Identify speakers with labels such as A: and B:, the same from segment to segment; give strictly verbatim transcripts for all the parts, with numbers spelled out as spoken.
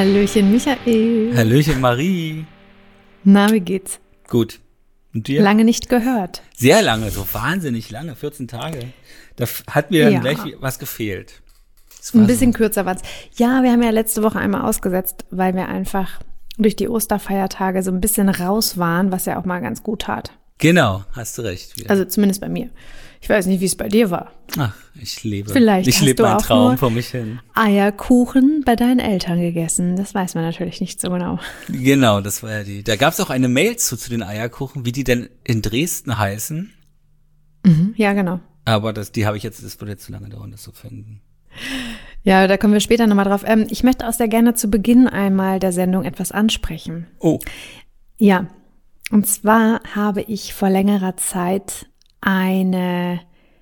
A: Hallöchen Michael.
B: Hallöchen Marie.
A: Na, wie geht's?
B: Gut. Und dir?
A: Lange nicht gehört.
B: Sehr lange, so wahnsinnig lange, vierzehn Tage. Da f- hat mir dann
A: Ja.
B: gleich was gefehlt. Das war
A: Ein bisschen
B: so.
A: kürzer war's. Ja, wir haben ja letzte Woche einmal ausgesetzt, weil wir einfach durch die Osterfeiertage so ein bisschen raus waren, was ja auch mal ganz gut tat.
B: Genau, hast du recht. Wieder.
A: Also zumindest bei mir. Ich weiß nicht, wie es bei dir war.
B: Ach, ich lebe.
A: Vielleicht
B: ich
A: hast
B: lebe
A: du
B: meinen
A: auch
B: Traum
A: nur-
B: vor mich hin.
A: Eierkuchen bei deinen Eltern gegessen. Das weiß man natürlich nicht so genau.
B: Genau, das war ja die. Da gab es auch eine Mail zu, zu den Eierkuchen, wie die denn in Dresden heißen.
A: Mhm, ja, genau.
B: Aber das, die habe ich jetzt, das würde jetzt zu lange dauern, das zu finden.
A: Ja, da kommen wir später nochmal drauf. Ähm, ich möchte auch sehr gerne zu Beginn einmal der Sendung etwas ansprechen.
B: Oh,
A: Ja, und zwar habe ich vor längerer Zeit eine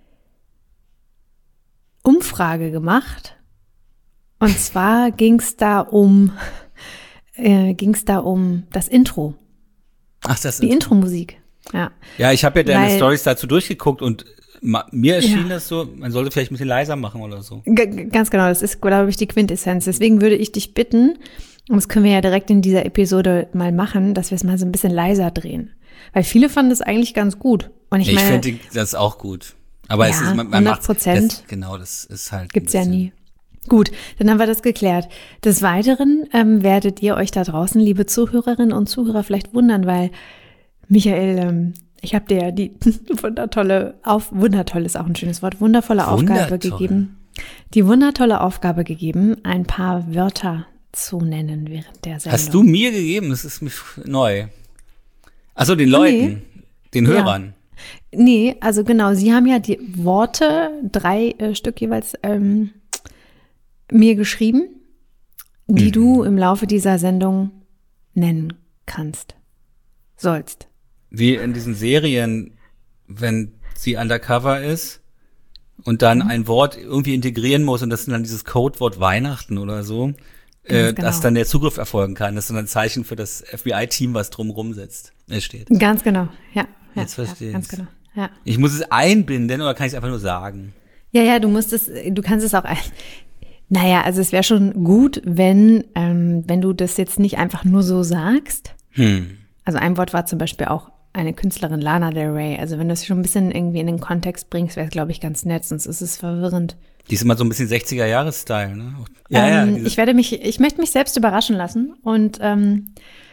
A: Umfrage gemacht. Und zwar ging es da um äh, ging es da um das Intro,
B: ach, das
A: die
B: ist.
A: Intro-Musik. Ja,
B: Ja, ich habe ja deine
A: Weil-
B: Stories dazu durchgeguckt und ma, mir erschien
A: Ja.
B: das so, man sollte vielleicht ein bisschen leiser machen oder so.
A: G g- ganz genau. Das ist, glaube ich, die Quintessenz. Deswegen würde ich dich bitten, und das können wir ja direkt in dieser Episode mal machen, dass wir es mal so ein bisschen leiser drehen. Weil viele fanden es eigentlich ganz gut. Und ich
B: Ich
A: meine,
B: finde das auch gut. Aber es
A: Ja,
B: ist, man, man macht
A: hundert Prozent.
B: das, genau, das ist halt. ein
A: gibt's ja
B: bisschen-
A: nie. Gut, dann haben wir das geklärt. Des Weiteren ähm, werdet ihr euch da draußen, liebe Zuhörerinnen und Zuhörer, vielleicht wundern, weil Michael, ähm, ich habe dir ja die wundertolle, auf, wundertoll ist auch ein schönes Wort, wundervolle Aufgabe
B: Wundertoll.
A: gegeben, die wundertolle Aufgabe gegeben, ein paar Wörter zu nennen während der Sendung.
B: Hast du mir gegeben? Das ist mir f- neu. Achso, den Leuten, den
A: Ja.
B: Hörern.
A: Nee, also genau, Sie haben ja die Worte, drei äh, Stück jeweils, ähm, mir geschrieben, die
B: Mhm.
A: du im Laufe dieser Sendung nennen kannst, sollst.
B: Wie in diesen Serien, wenn sie undercover ist und dann
A: Mhm.
B: ein Wort irgendwie integrieren muss und das ist dann dieses Codewort Weihnachten oder so, äh,
A: Ganz genau.
B: dass dann der Zugriff erfolgen kann. Das ist dann ein Zeichen für das F B I-Team, was drumrum sitzt. Es steht.
A: Ganz genau, ja. ja
B: Jetzt verstehe
A: ja, ganz
B: ich's.
A: genau, ja.
B: Ich muss es einbinden oder kann ich es einfach nur sagen?
A: Ja, ja, du musst es, du kannst es auch, ein- naja, also es wäre schon gut, wenn, ähm, wenn du das jetzt nicht einfach nur so sagst.
B: Hm.
A: Also ein Wort war zum Beispiel auch eine Künstlerin, Lana Del Rey. Also wenn du es schon ein bisschen irgendwie in den Kontext bringst, wäre es, glaube ich, ganz nett, sonst ist es verwirrend.
B: Die ist immer so ein bisschen sechziger-Jahres-Style, ne? Ja,
A: ähm,
B: ja. diese-
A: ich werde mich, ich möchte mich selbst überraschen lassen und ähm,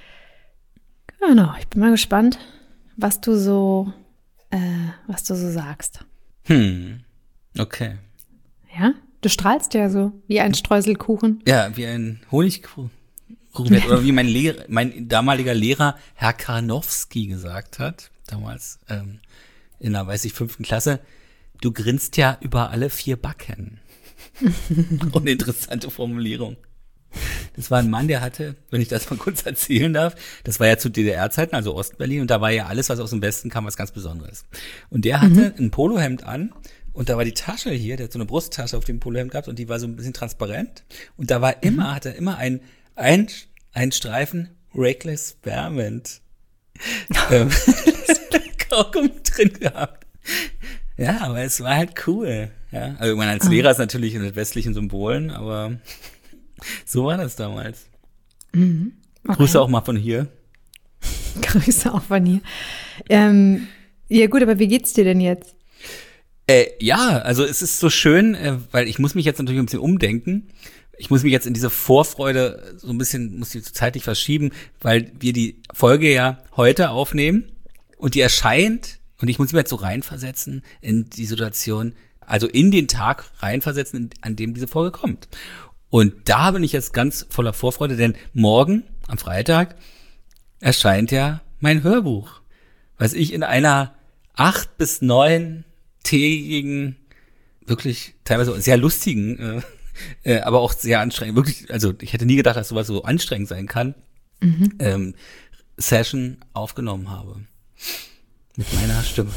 A: genau, ich bin mal gespannt, was du so, äh, was du so sagst.
B: Hm. Okay.
A: Ja, du strahlst ja so wie ein Streuselkuchen.
B: Ja, wie ein Honigkuchen. Oder wie mein, Lehrer, mein damaliger Lehrer, Herr Karnowski, gesagt hat, damals ähm, in der, weiß ich, fünften Klasse, du grinst ja über alle vier Backen. Uninteressante Formulierung. Das war ein Mann, der hatte, wenn ich das mal kurz erzählen darf, das war ja zu D D R-Zeiten, also Ostberlin, und da war ja alles, was aus dem Westen kam, was ganz Besonderes. Und der hatte ein Polohemd an und da war die Tasche hier, der hat so eine Brusttasche auf dem Polohemd gehabt und die war so ein bisschen transparent und da war immer, hat er immer ein, ein, ein Streifen Reckless Spearmint ähm, Kaugummi drin gehabt. Ja, aber es war halt cool. Ja, also ich meine, als Lehrer ist natürlich in den westlichen Symbolen, aber so war das damals.
A: Okay.
B: Grüße auch mal von hier.
A: Grüße auch von hier. Ähm, ja gut, aber wie geht's dir denn jetzt?
B: Äh, ja, also es ist so schön, äh, weil ich muss mich jetzt natürlich ein bisschen umdenken. Ich muss mich jetzt in diese Vorfreude so ein bisschen, muss die zeitlich verschieben, weil wir die Folge ja heute aufnehmen und die erscheint und ich muss mich jetzt so reinversetzen in die Situation, also in den Tag reinversetzen, an dem diese Folge kommt. Und da bin ich jetzt ganz voller Vorfreude, denn morgen, am Freitag, erscheint ja mein Hörbuch, was ich in einer acht- bis neuntägigen, wirklich teilweise sehr lustigen, äh, äh, aber auch sehr anstrengend, wirklich, also ich hätte nie gedacht, dass sowas so anstrengend sein kann,
A: Mhm.
B: ähm, Session aufgenommen habe. Mit meiner Stimme.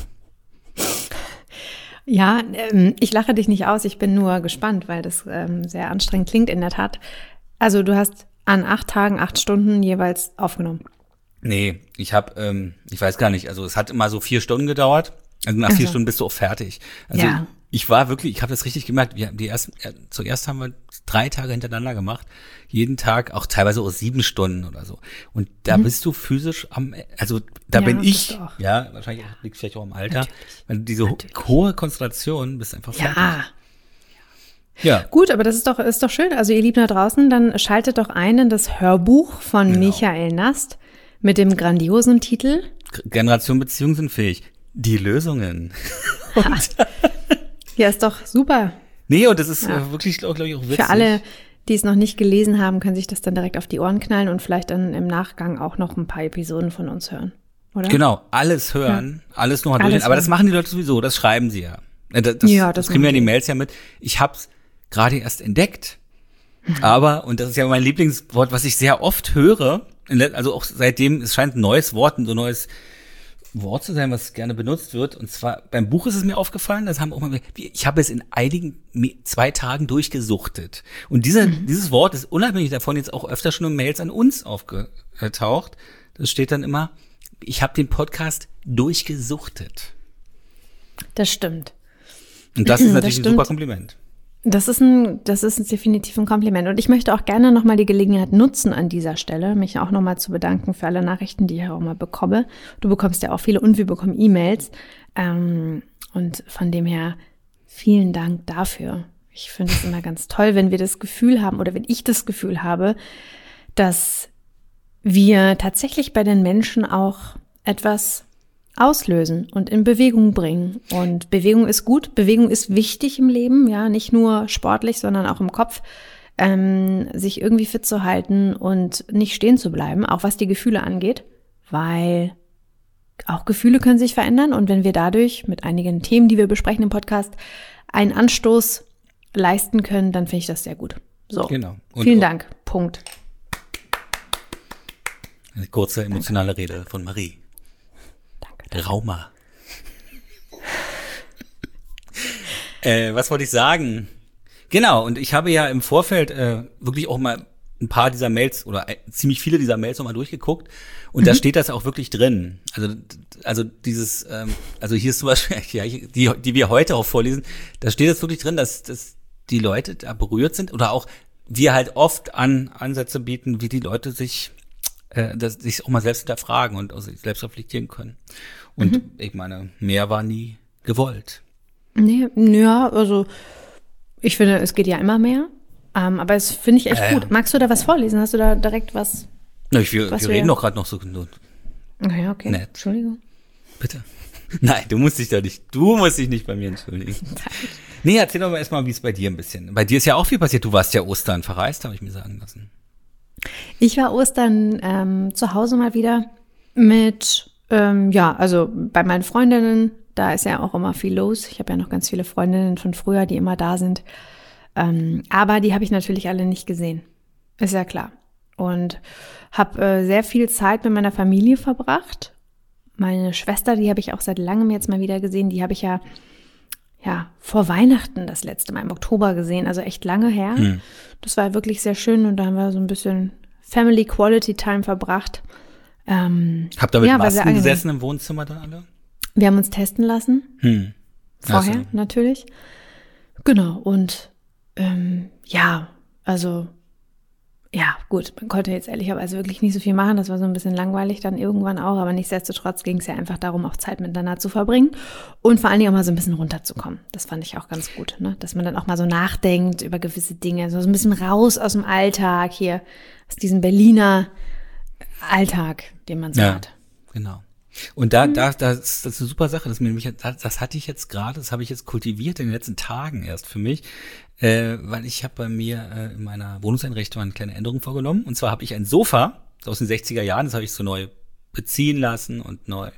A: Ja, ähm, ich lache dich nicht aus, ich bin nur gespannt, weil das ähm, sehr anstrengend klingt in der Tat. Also du hast an acht Tagen, acht Stunden jeweils aufgenommen.
B: Nee, ich habe, ähm, ich weiß gar nicht, also es hat immer so vier Stunden gedauert. Also nach
A: Ach
B: vier
A: so.
B: Stunden bist du auch fertig. Also
A: Ja.
B: ich war wirklich, ich habe das richtig gemerkt, wir haben die ersten, zuerst haben wir drei Tage hintereinander gemacht, jeden Tag, auch teilweise auch sieben Stunden oder so. Und da mhm. bist du physisch am, also da
A: ja,
B: bin ich, ja, wahrscheinlich auch, liegt vielleicht auch im Alter,
A: Natürlich.
B: weil du diese Natürlich. hohe Konzentration bist einfach fertig.
A: Ja.
B: Ja.
A: Gut, aber das ist doch, ist doch schön. Also ihr Lieben da draußen, dann schaltet doch ein in das Hörbuch von genau. Michael Nast mit dem grandiosen Titel
B: Generation Beziehungsunfähig. Die Lösungen.
A: Ja, ist doch super.
B: Nee, und das ist
A: ja.
B: äh, wirklich, glaube ich, auch witzig.
A: Für alle, die es noch nicht gelesen haben, können sich das dann direkt auf die Ohren knallen und vielleicht dann im Nachgang auch noch ein paar Episoden von uns hören, oder?
B: Genau, alles hören, ja. alles nochmal
A: alles
B: durchgehen. Aber das machen die Leute sowieso, das schreiben sie ja. Das, das,
A: ja, das,
B: das kriegen wir in die Mails ja mit. Ich hab's gerade erst entdeckt. Aber, und das ist ja mein Lieblingswort, was ich sehr oft höre, also auch seitdem, es scheint ein neues Wort, ein so neues Wort zu sein, was gerne benutzt wird. Und zwar, beim Buch ist es mir aufgefallen, das haben auch mal, ich habe es in einigen, zwei Tagen durchgesuchtet. Und diese, mhm. dieses Wort ist unabhängig davon jetzt auch öfter schon in Mails an uns aufgetaucht. Das steht dann immer, ich habe den Podcast durchgesuchtet.
A: Das stimmt.
B: Und das ist natürlich das ein super Kompliment.
A: Das ist ein, das ist definitiv ein Kompliment. Und ich möchte auch gerne nochmal die Gelegenheit nutzen an dieser Stelle, mich auch nochmal zu bedanken für alle Nachrichten, die ich auch mal bekomme. Du bekommst ja auch viele und wir bekommen E-Mails. Ähm, und von dem her vielen Dank dafür. Ich finde es immer ganz toll, wenn wir das Gefühl haben oder wenn ich das Gefühl habe, dass wir tatsächlich bei den Menschen auch etwas auslösen und in Bewegung bringen. Und Bewegung ist gut, Bewegung ist wichtig im Leben, ja, nicht nur sportlich, sondern auch im Kopf, ähm, sich irgendwie fit zu halten und nicht stehen zu bleiben, auch was die Gefühle angeht, weil auch Gefühle können sich verändern und wenn wir dadurch mit einigen Themen, die wir besprechen im Podcast, einen Anstoß leisten können, dann finde ich das sehr gut. So,
B: genau. Und
A: vielen Dank. Punkt.
B: Eine kurze emotionale Danke. Rede von Marie. Rauma. äh, was wollte ich sagen? Genau, und ich habe ja im Vorfeld äh, wirklich auch mal ein paar dieser Mails oder äh, ziemlich viele dieser Mails nochmal durchgeguckt und mhm. da steht das auch wirklich drin. Also also dieses, ähm, also hier ist zum Beispiel, ja, die, die wir heute auch vorlesen, da steht das wirklich drin, dass, dass die Leute da berührt sind oder auch wir halt oft an Ansätze bieten, wie die Leute sich äh, dass sich auch mal selbst hinterfragen und auch sich selbst reflektieren können. Und mhm. ich meine, mehr war nie gewollt.
A: Nee, ja, also ich finde, es geht ja immer mehr. Ähm, aber es finde ich echt äh, gut. Magst du da was vorlesen? Hast du da direkt was?
B: Na, ich, wir, wir reden doch gerade noch so
A: okay, okay.
B: nett.
A: Entschuldigung.
B: Bitte. Nein, du musst dich da nicht, du musst dich nicht bei mir entschuldigen. Nee, erzähl doch mal erstmal, wie es bei dir ein bisschen. Bei dir ist ja auch viel passiert. Du warst ja Ostern verreist, habe ich mir sagen lassen.
A: Ich war Ostern ähm, zu Hause mal wieder mit, ähm, ja, also bei meinen Freundinnen, da ist ja auch immer viel los. Ich habe ja noch ganz viele Freundinnen von früher, die immer da sind. Ähm, aber die habe ich natürlich alle nicht gesehen. Ist ja klar. Und habe äh, sehr viel Zeit mit meiner Familie verbracht. Meine Schwester, die habe ich auch seit langem jetzt mal wieder gesehen. Die habe ich ja, ja vor Weihnachten das letzte Mal im Oktober gesehen. Also echt lange her. Hm. Das war wirklich sehr schön. Und da haben wir so ein bisschen Family Quality Time verbracht. Ähm,
B: Habt ihr mit ja, Masken gesessen im Wohnzimmer da alle?
A: Wir haben uns testen lassen.
B: Hm.
A: Vorher
B: also.
A: natürlich. Genau. Und ähm, ja, also ja, gut, man konnte jetzt ehrlicherweise wirklich nicht so viel machen. Das war so ein bisschen langweilig dann irgendwann auch. Aber nichtsdestotrotz ging es ja einfach darum, auch Zeit miteinander zu verbringen und vor allen Dingen auch mal so ein bisschen runterzukommen. Das fand ich auch ganz gut, ne? Dass man dann auch mal so nachdenkt über gewisse Dinge. So ein bisschen raus aus dem Alltag hier, aus diesem Berliner Alltag, den man so
B: ja,
A: hat.
B: Genau. Und da, da, das, das ist eine super Sache. Das, mir, das, das hatte ich jetzt gerade, das habe ich jetzt kultiviert in den letzten Tagen erst für mich, äh, weil ich habe bei mir äh, in meiner Wohnungseinrichtung eine kleine Änderung vorgenommen. Und zwar habe ich ein Sofa aus den sechziger Jahren, das habe ich so neu beziehen lassen und neu,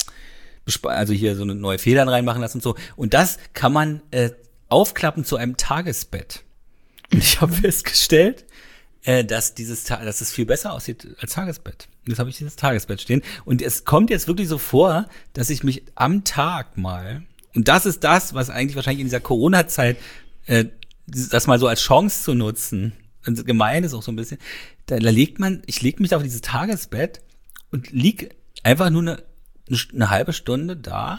B: also hier so eine neue Federn reinmachen lassen und so. Und das kann man äh, aufklappen zu einem Tagesbett. Und ich habe festgestellt, äh, dass dieses, dass es viel besser aussieht als Tagesbett. Jetzt habe ich dieses Tagesbett stehen. Und es kommt jetzt wirklich so vor, dass ich mich am Tag mal, und das ist das, was eigentlich wahrscheinlich in dieser Corona-Zeit, äh, das mal so als Chance zu nutzen, und gemein ist auch so ein bisschen, da, da legt man, ich lege mich da auf dieses Tagesbett und lieg einfach nur eine, eine halbe Stunde da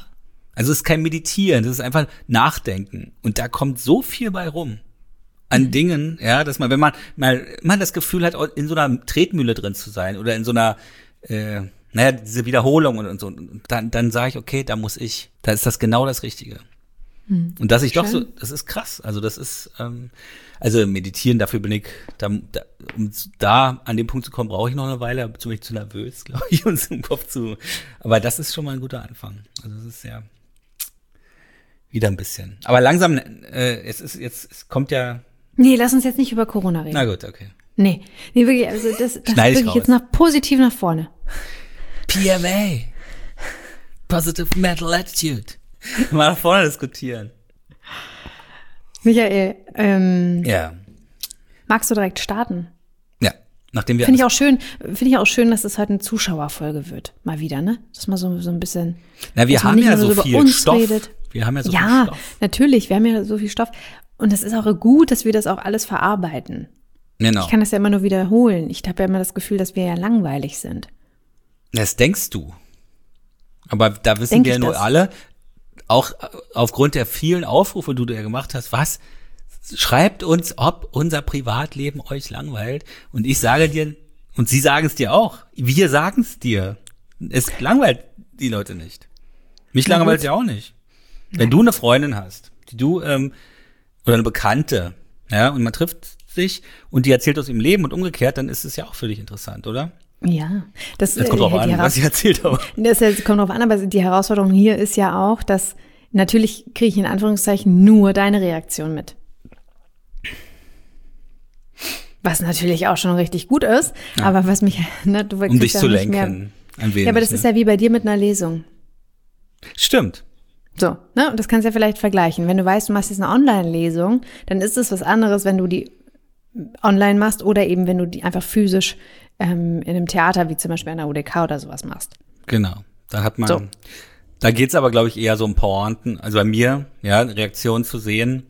B: Also es ist kein Meditieren, das ist einfach Nachdenken. Und da kommt so viel bei rum an mhm. Dingen, ja, dass man, wenn man mal, man das Gefühl hat, in so einer Tretmühle drin zu sein oder in so einer, äh, naja, diese Wiederholung und, und so, und dann, dann sage ich, okay, da muss ich, da ist das genau das Richtige. Mhm. Und dass ich Schön. doch so, das ist krass, also das ist, ähm, also meditieren, dafür bin ich, da, da, um da an den Punkt zu kommen, brauche ich noch eine Weile, bin ich zu nervös, glaube ich, uns im Kopf zu, aber das ist schon mal ein guter Anfang. Also das ist ja wieder ein bisschen. Aber langsam, äh, es ist jetzt, es kommt ja.
A: Nee, lass uns jetzt nicht über Corona reden.
B: Na gut, okay.
A: Nee, nee, wirklich, also das, das ist wirklich raus. Jetzt nach positiv nach vorne.
B: P M A. Positive Mental Attitude. Mal nach vorne diskutieren.
A: Michael, ähm,
B: ja.
A: magst du direkt starten?
B: Ja, nachdem wir.
A: Finde ich auch schön, finde ich auch schön, dass es heute eine Zuschauerfolge wird. Mal wieder, ne? Dass man so, so ein bisschen.
B: Na, wir haben ja so viel Stoff. Redet. Wir haben ja so
A: ja,
B: viel Stoff.
A: Ja, natürlich, wir haben ja so viel Stoff. Und es ist auch gut, dass wir das auch alles verarbeiten.
B: Genau.
A: Ich kann das ja immer nur wiederholen. Ich habe ja immer das Gefühl, dass wir ja langweilig sind.
B: Das denkst du. Aber da wissen
A: Denk
B: wir
A: ich
B: nur
A: das?
B: alle, auch aufgrund der vielen Aufrufe, die du ja gemacht hast, was? Schreibt uns, ob unser Privatleben euch langweilt. Und ich sage dir, und sie sagen es dir auch, wir sagen es dir. Es langweilt die Leute nicht. Mich
A: Na
B: langweilt
A: gut.
B: es ja auch nicht. Wenn du eine Freundin hast, die du, ähm, oder eine Bekannte, ja, und man trifft sich und die erzählt aus ihrem Leben und umgekehrt, dann ist es ja auch für dich interessant, oder?
A: Ja. Das,
B: Jetzt kommt
A: äh,
B: drauf
A: die
B: an, was ich erzählt habe.
A: Das jetzt kommt drauf an, aber die Herausforderung hier ist ja auch, dass natürlich kriege ich in Anführungszeichen nur deine Reaktion mit. Was natürlich auch schon richtig gut ist,
B: Ja.
A: aber was mich, ne, du
B: Um dich
A: ja
B: zu
A: nicht mehr,
B: lenken, ein wenig.
A: Ja, aber das
B: ne?
A: ist ja wie bei dir mit einer Lesung.
B: Stimmt.
A: So, ne, und das kannst du ja vielleicht vergleichen. Wenn du weißt, du machst jetzt eine Online-Lesung, dann ist es was anderes, wenn du die online machst oder eben, wenn du die einfach physisch ähm, in einem Theater, wie zum Beispiel an der U D K oder sowas machst.
B: Genau. Da hat man,
A: So.
B: da geht's aber, glaube ich, eher so um Pointen, also bei mir, ja, eine Reaktion zu sehen.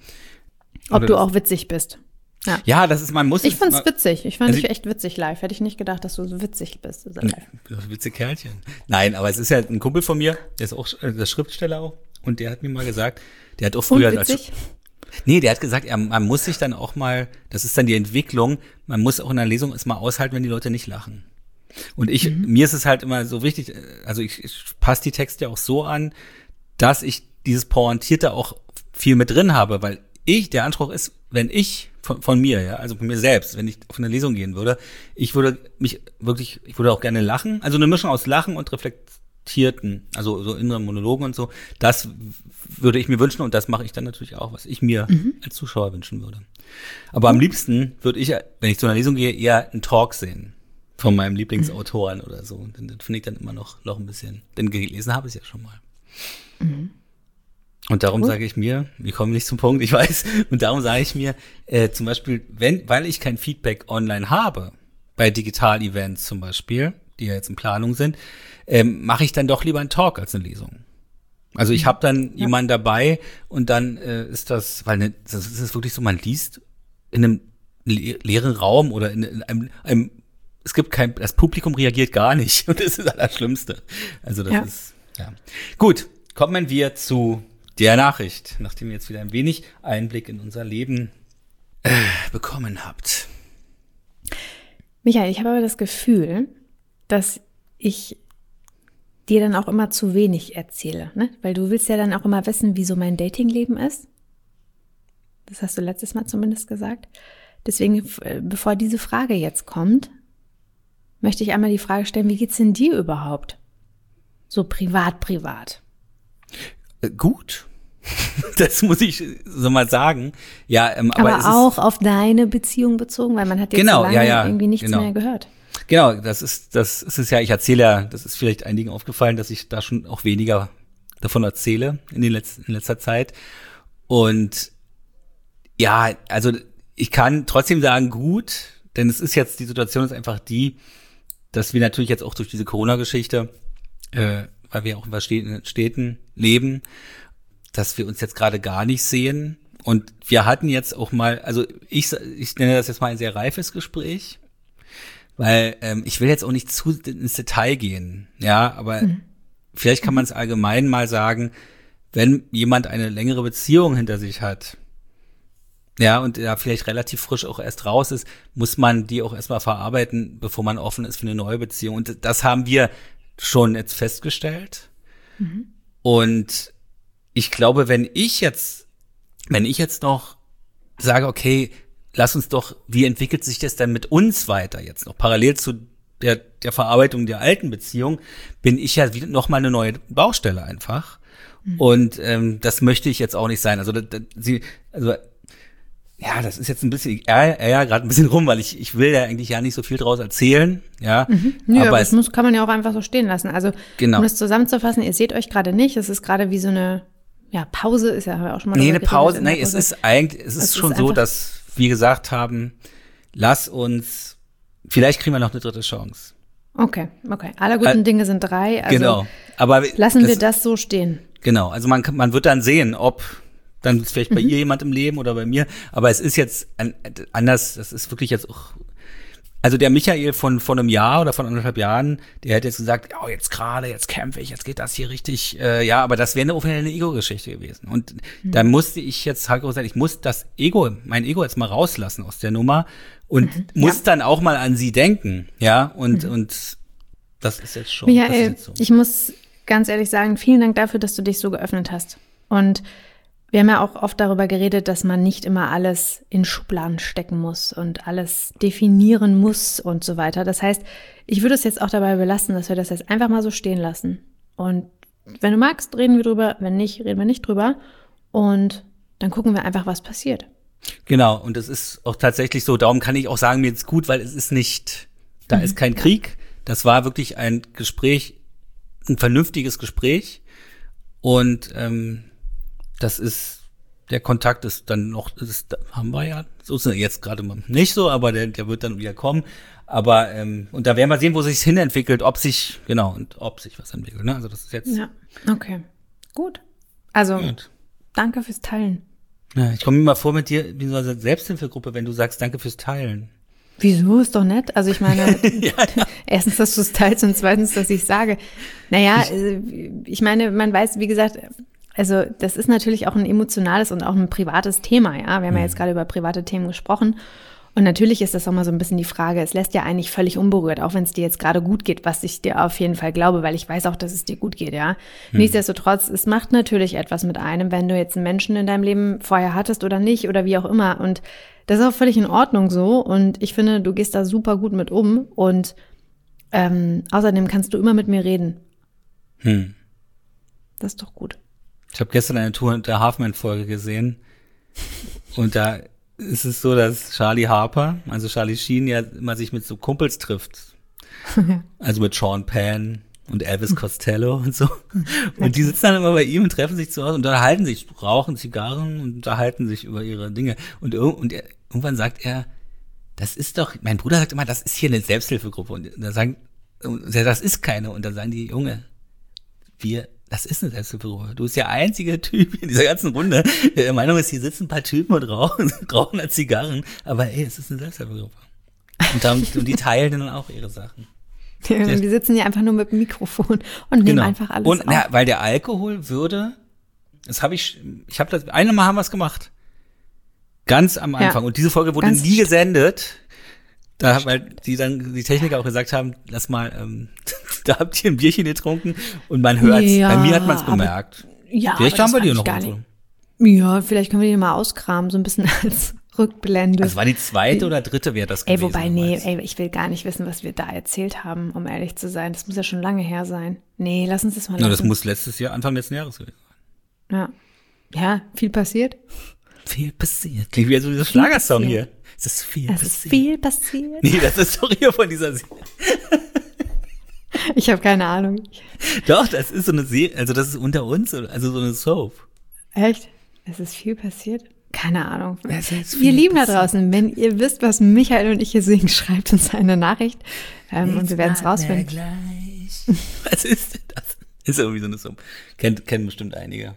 A: Ob
B: Oder
A: du
B: das-
A: auch witzig bist. Ja.
B: Ja, das ist, man muss.
A: Ich fand's
B: man-
A: witzig. Ich fand
B: Also
A: dich
B: ich-
A: echt witzig live. Hätte ich nicht gedacht, dass du so witzig bist. Also live.
B: Witzige Kerlchen. Nein, aber es ist ja ein Kumpel von mir, der ist auch äh, der Schriftsteller auch, und der hat mir mal gesagt, der hat auch früher
A: Und
B: als
A: witzig?
B: Nee, der hat gesagt, er, man muss sich dann auch mal, das ist dann die Entwicklung, man muss auch in der Lesung es mal aushalten, wenn die Leute nicht lachen. Und ich,
A: Mhm.
B: mir ist es halt immer so wichtig, also ich, ich passe die Texte auch so an, dass ich dieses Pointierte auch viel mit drin habe, weil ich, der Anspruch ist, wenn ich von, von mir, ja, also von mir selbst, wenn ich auf eine Lesung gehen würde, ich würde mich wirklich, ich würde auch gerne lachen, also eine Mischung aus Lachen und reflektierten, also so inneren Monologen und so, das würde ich mir wünschen und das mache ich dann natürlich auch, was ich mir
A: Mhm.
B: als Zuschauer wünschen würde. Aber am liebsten würde ich, wenn ich zu einer Lesung gehe, eher einen Talk sehen von meinem Lieblingsautoren mhm. oder so. Und das finde ich dann immer noch, noch ein bisschen, denn gelesen habe ich es ja schon mal.
A: Mhm.
B: Und darum
A: Cool.
B: sage ich mir, wir kommen nicht zum Punkt, ich weiß, und darum sage ich mir, äh, zum Beispiel, wenn, weil ich kein Feedback online habe, bei Digital-Events zum Beispiel, die ja jetzt in Planung sind, ähm, mache ich dann doch lieber einen Talk als eine Lesung. Also ich habe dann
A: Ja.
B: jemanden dabei und dann äh, ist das, weil ne, das ist wirklich so, man liest in einem le leeren Raum oder in, in einem, einem, es gibt kein, das Publikum reagiert gar nicht und das ist das Allerschlimmste. Also das
A: Ja.
B: ist, ja. Gut, kommen wir zu der Nachricht, nachdem ihr jetzt wieder ein wenig Einblick in unser Leben äh, bekommen habt.
A: Michael, ich habe aber das Gefühl, dass ich dir dann auch immer zu wenig erzähle, ne? Weil du willst ja dann auch immer wissen, wie so mein Datingleben ist. Das hast du letztes Mal zumindest gesagt. Deswegen, äh, bevor diese Frage jetzt kommt, möchte ich einmal die Frage stellen, wie geht's denn dir überhaupt? So privat, privat.
B: Äh, gut. Das muss ich so mal sagen. Ja, ähm, aber,
A: Aber,
B: es
A: auch auf deine Beziehung bezogen, weil man hat jetzt
B: Genau,
A: so lange
B: ja, ja,
A: irgendwie nichts
B: genau.
A: mehr gehört.
B: ist, genau, das ist, das ist es ja, ich erzähle ja, das ist vielleicht einigen aufgefallen, dass ich da schon auch weniger davon erzähle in, den letzten, in letzter Zeit. Und ja, also ich kann trotzdem sagen, gut, denn es ist jetzt, die Situation ist einfach die, dass wir natürlich jetzt auch durch diese Corona-Geschichte, äh, weil wir auch in verschiedenen Städten leben, dass wir uns jetzt gerade gar nicht sehen. Und wir hatten jetzt auch mal, also ich, ich nenne das jetzt mal ein sehr reifes Gespräch, weil ähm, ich will jetzt auch nicht zu ins Detail gehen, ja, aber mhm. vielleicht kann man es allgemein mal sagen, wenn jemand eine längere Beziehung hinter sich hat, ja, und ja vielleicht relativ frisch auch erst raus ist, muss man die auch erstmal verarbeiten, bevor man offen ist für eine neue Beziehung. Und das haben wir schon jetzt festgestellt. Mhm. Und ich glaube, wenn ich jetzt, wenn ich jetzt noch sage, okay, lass uns doch, wie entwickelt sich das denn mit uns weiter jetzt noch? Parallel zu der, der Verarbeitung der alten Beziehung bin ich ja wieder noch mal eine neue Baustelle einfach. Mhm. Und ähm, das möchte ich jetzt auch nicht sein. Also, das, das, sie, also ja, das ist jetzt ein bisschen, ja, ja, gerade ein bisschen rum, weil ich, ich will ja eigentlich ja nicht so viel draus erzählen, ja.
A: Mhm. Nö, aber, aber es muss, kann man ja auch einfach so stehen lassen. Also,
B: genau.
A: Um das zusammenzufassen, ihr seht euch gerade nicht, es ist gerade wie so eine, ja, Pause, ist ja haben wir auch schon mal.
B: Nee, eine Pause, nee, es ist eigentlich, es ist es schon ist so, dass wir gesagt haben, lass uns, vielleicht kriegen wir noch eine dritte Chance.
A: Okay, okay. Alle guten äh, Dinge sind drei, also
B: genau. Aber
A: lassen das, wir das so stehen.
B: Genau, also man, man wird dann sehen, ob dann ist vielleicht bei mhm. ihr jemand im Leben oder bei mir. Aber es ist jetzt ein, anders, das ist wirklich jetzt auch, also der Michael von, von einem Jahr oder von anderthalb Jahren, der hätte jetzt gesagt, oh, jetzt gerade, jetzt kämpfe ich, jetzt geht das hier richtig, äh, ja, aber das wäre eine, eine Ego-Geschichte gewesen. Und mhm. da musste ich jetzt halt gesagt, ich muss das Ego, mein Ego jetzt mal rauslassen aus der Nummer und mhm. muss ja. dann auch mal an sie denken, ja, und, mhm. und das ist jetzt schon.
A: Michael,
B: das ist jetzt so.
A: Ich muss ganz ehrlich sagen, vielen Dank dafür, dass du dich so geöffnet hast. Und wir haben ja auch oft darüber geredet, dass man nicht immer alles in Schubladen stecken muss und alles definieren muss und so weiter. Das heißt, ich würde es jetzt auch dabei belassen, dass wir das jetzt einfach mal so stehen lassen. Und wenn du magst, reden wir drüber. Wenn nicht, reden wir nicht drüber. Und dann gucken wir einfach, was passiert.
B: Genau. Und es ist auch tatsächlich so, darum kann ich auch sagen, mir ist gut, weil es ist nicht, da mhm. ist kein Krieg. Das war wirklich ein Gespräch, ein vernünftiges Gespräch. Und ähm, das ist, der Kontakt ist dann noch, das haben wir ja, so ist es jetzt gerade nicht so, aber der, der wird dann wieder kommen. Aber, ähm, und da werden wir sehen, wo sich es hinentwickelt, ob sich, genau, und ob sich was entwickelt, ne? Also das ist jetzt.
A: Ja, okay. Gut. Also, gut. Danke fürs Teilen.
B: Ja, ich komme mir mal vor mit dir, wie so eine Selbsthilfegruppe, wenn du sagst, danke fürs Teilen.
A: Wieso? Ist doch nett. Also ich meine, ja, ja. erstens, dass du es teilst und zweitens, dass ich sage. Naja, ich, ich meine, man weiß, wie gesagt, also das ist natürlich auch ein emotionales und auch ein privates Thema, ja. Wir haben mhm. ja jetzt gerade über private Themen gesprochen. Und natürlich ist das auch mal so ein bisschen die Frage, es lässt ja eigentlich völlig unberührt, auch wenn es dir jetzt gerade gut geht, was ich dir auf jeden Fall glaube, weil ich weiß auch, dass es dir gut geht, ja. Mhm. Nichtsdestotrotz, es macht natürlich etwas mit einem, wenn du jetzt einen Menschen in deinem Leben vorher hattest oder nicht oder wie auch immer. Und das ist auch völlig in Ordnung so. Und ich finde, du gehst da super gut mit um. Und ähm, außerdem kannst du immer mit mir reden.
B: Hm.
A: Das ist doch gut.
B: Ich habe gestern eine Tour der Halfman-Folge gesehen. Und da ist es so, dass Charlie Harper, also Charlie Sheen, ja immer sich mit so Kumpels trifft. Also mit Sean Penn und Elvis Costello und so. Und die sitzen dann immer bei ihm und treffen sich zu Hause und unterhalten sich, rauchen Zigarren und unterhalten sich über ihre Dinge. Und, und er, irgendwann sagt er, das ist doch, mein Bruder sagt immer, das ist hier eine Selbsthilfegruppe. Und da sagen, und er, das ist keine. Und dann sagen die, Junge, wir, das ist eine Selbsthilfegruppe. Du bist der einzige Typ in dieser ganzen Runde, der der Meinung ist, hier sitzen ein paar Typen und rauchen, rauchen da Zigarren. Aber ey, es ist eine Selbsthilfegruppe. Und, dann, und die teilen dann auch ihre Sachen.
A: Ja, die sitzen ja einfach nur mit dem Mikrofon und nehmen genau. einfach alles
B: und,
A: auf.
B: Ja, weil der Alkohol würde, das habe ich, ich habe das, einmal haben wir es gemacht. Ganz am Anfang. Ja, und diese Folge wurde nie gesendet. Da, weil die dann, die Techniker auch gesagt haben, lass mal, ähm, da habt ihr ein Bierchen getrunken und man hört es. Ja, bei mir hat man es bemerkt.
A: Ja,
B: vielleicht haben wir die noch
A: so. Ja, vielleicht können wir die mal auskramen, so ein bisschen als Rückblende.
B: Das war die zweite oder dritte, wäre das gewesen.
A: Ey, wobei, nee, ey, ich will gar nicht wissen, was wir da erzählt haben, um ehrlich zu sein. Das muss ja schon lange her sein. Nee, lass uns das mal lassen.
B: Ja, das muss letztes Jahr, Anfang letzten Jahres gewesen sein.
A: Ja. Ja, viel passiert.
B: Viel passiert. Klingt wie so dieser Schlagersong hier. Es ist viel
A: es
B: passiert.
A: Es ist viel passiert.
B: Nee, das ist doch hier von dieser Serie.
A: Ich habe keine Ahnung.
B: Doch, das ist so eine Serie, also das ist unter uns, also so eine Soap.
A: Echt? Es ist viel passiert? Keine Ahnung. Ihr Lieben da draußen, wenn ihr wisst, was Michael und ich hier singen, schreibt uns eine Nachricht ähm, und wir werden es rausfinden.
B: Was ist denn das? Ist irgendwie so eine Soap. Kennt, kennen bestimmt einige.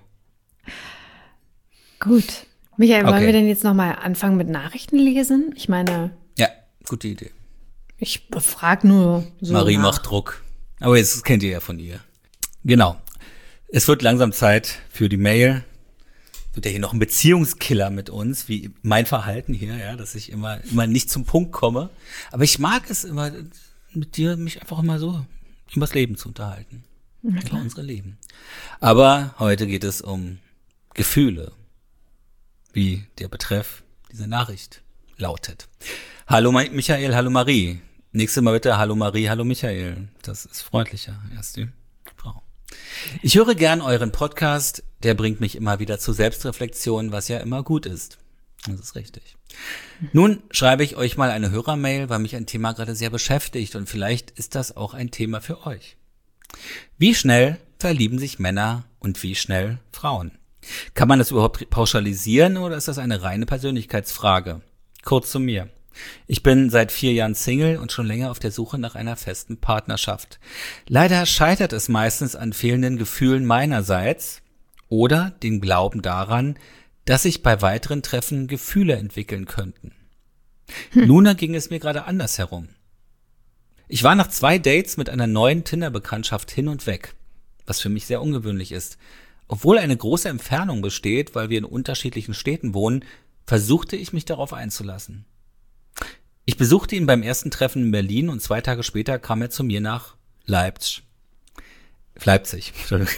A: Gut. Michael, wollen okay. wir denn jetzt nochmal anfangen mit Nachrichten lesen? Ich meine.
B: Ja, gute Idee.
A: Ich befrage nur so.
B: Marie
A: nach.
B: macht Druck. Aber jetzt kennt ihr ja von ihr. Genau. Es wird langsam Zeit für die Mail. Wird ja hier noch ein Beziehungskiller mit uns, wie mein Verhalten hier, ja, dass ich immer, immer nicht zum Punkt komme. Aber ich mag es immer, mit dir mich einfach immer so über das Leben zu unterhalten. Ja, über unsere Leben. Aber heute geht es um Gefühle, wie der Betreff dieser Nachricht lautet. Hallo Michael, hallo Marie. Nächstes Mal bitte hallo Marie, hallo Michael. Das ist freundlicher, erst die Frau. Ich höre gern euren Podcast, der bringt mich immer wieder zur Selbstreflexion, was ja immer gut ist. Das ist richtig. Nun schreibe ich euch mal eine Hörermail, weil mich ein Thema gerade sehr beschäftigt und vielleicht ist das auch ein Thema für euch. Wie schnell verlieben sich Männer und wie schnell Frauen? Kann man das überhaupt pauschalisieren oder ist das eine reine Persönlichkeitsfrage? Kurz zu mir. Ich bin seit vier Jahren Single und schon länger auf der Suche nach einer festen Partnerschaft. Leider scheitert es meistens an fehlenden Gefühlen meinerseits oder den Glauben daran, dass sich bei weiteren Treffen Gefühle entwickeln könnten. Hm. Nun ging es mir gerade andersherum. Ich war nach zwei Dates mit einer neuen Tinder-Bekanntschaft hin und weg, was für mich sehr ungewöhnlich ist. Obwohl eine große Entfernung besteht, weil wir in unterschiedlichen Städten wohnen, versuchte ich mich darauf einzulassen. Ich besuchte ihn beim ersten Treffen in Berlin und zwei Tage später kam er zu mir nach Leipzig. Leipzig, Entschuldigung.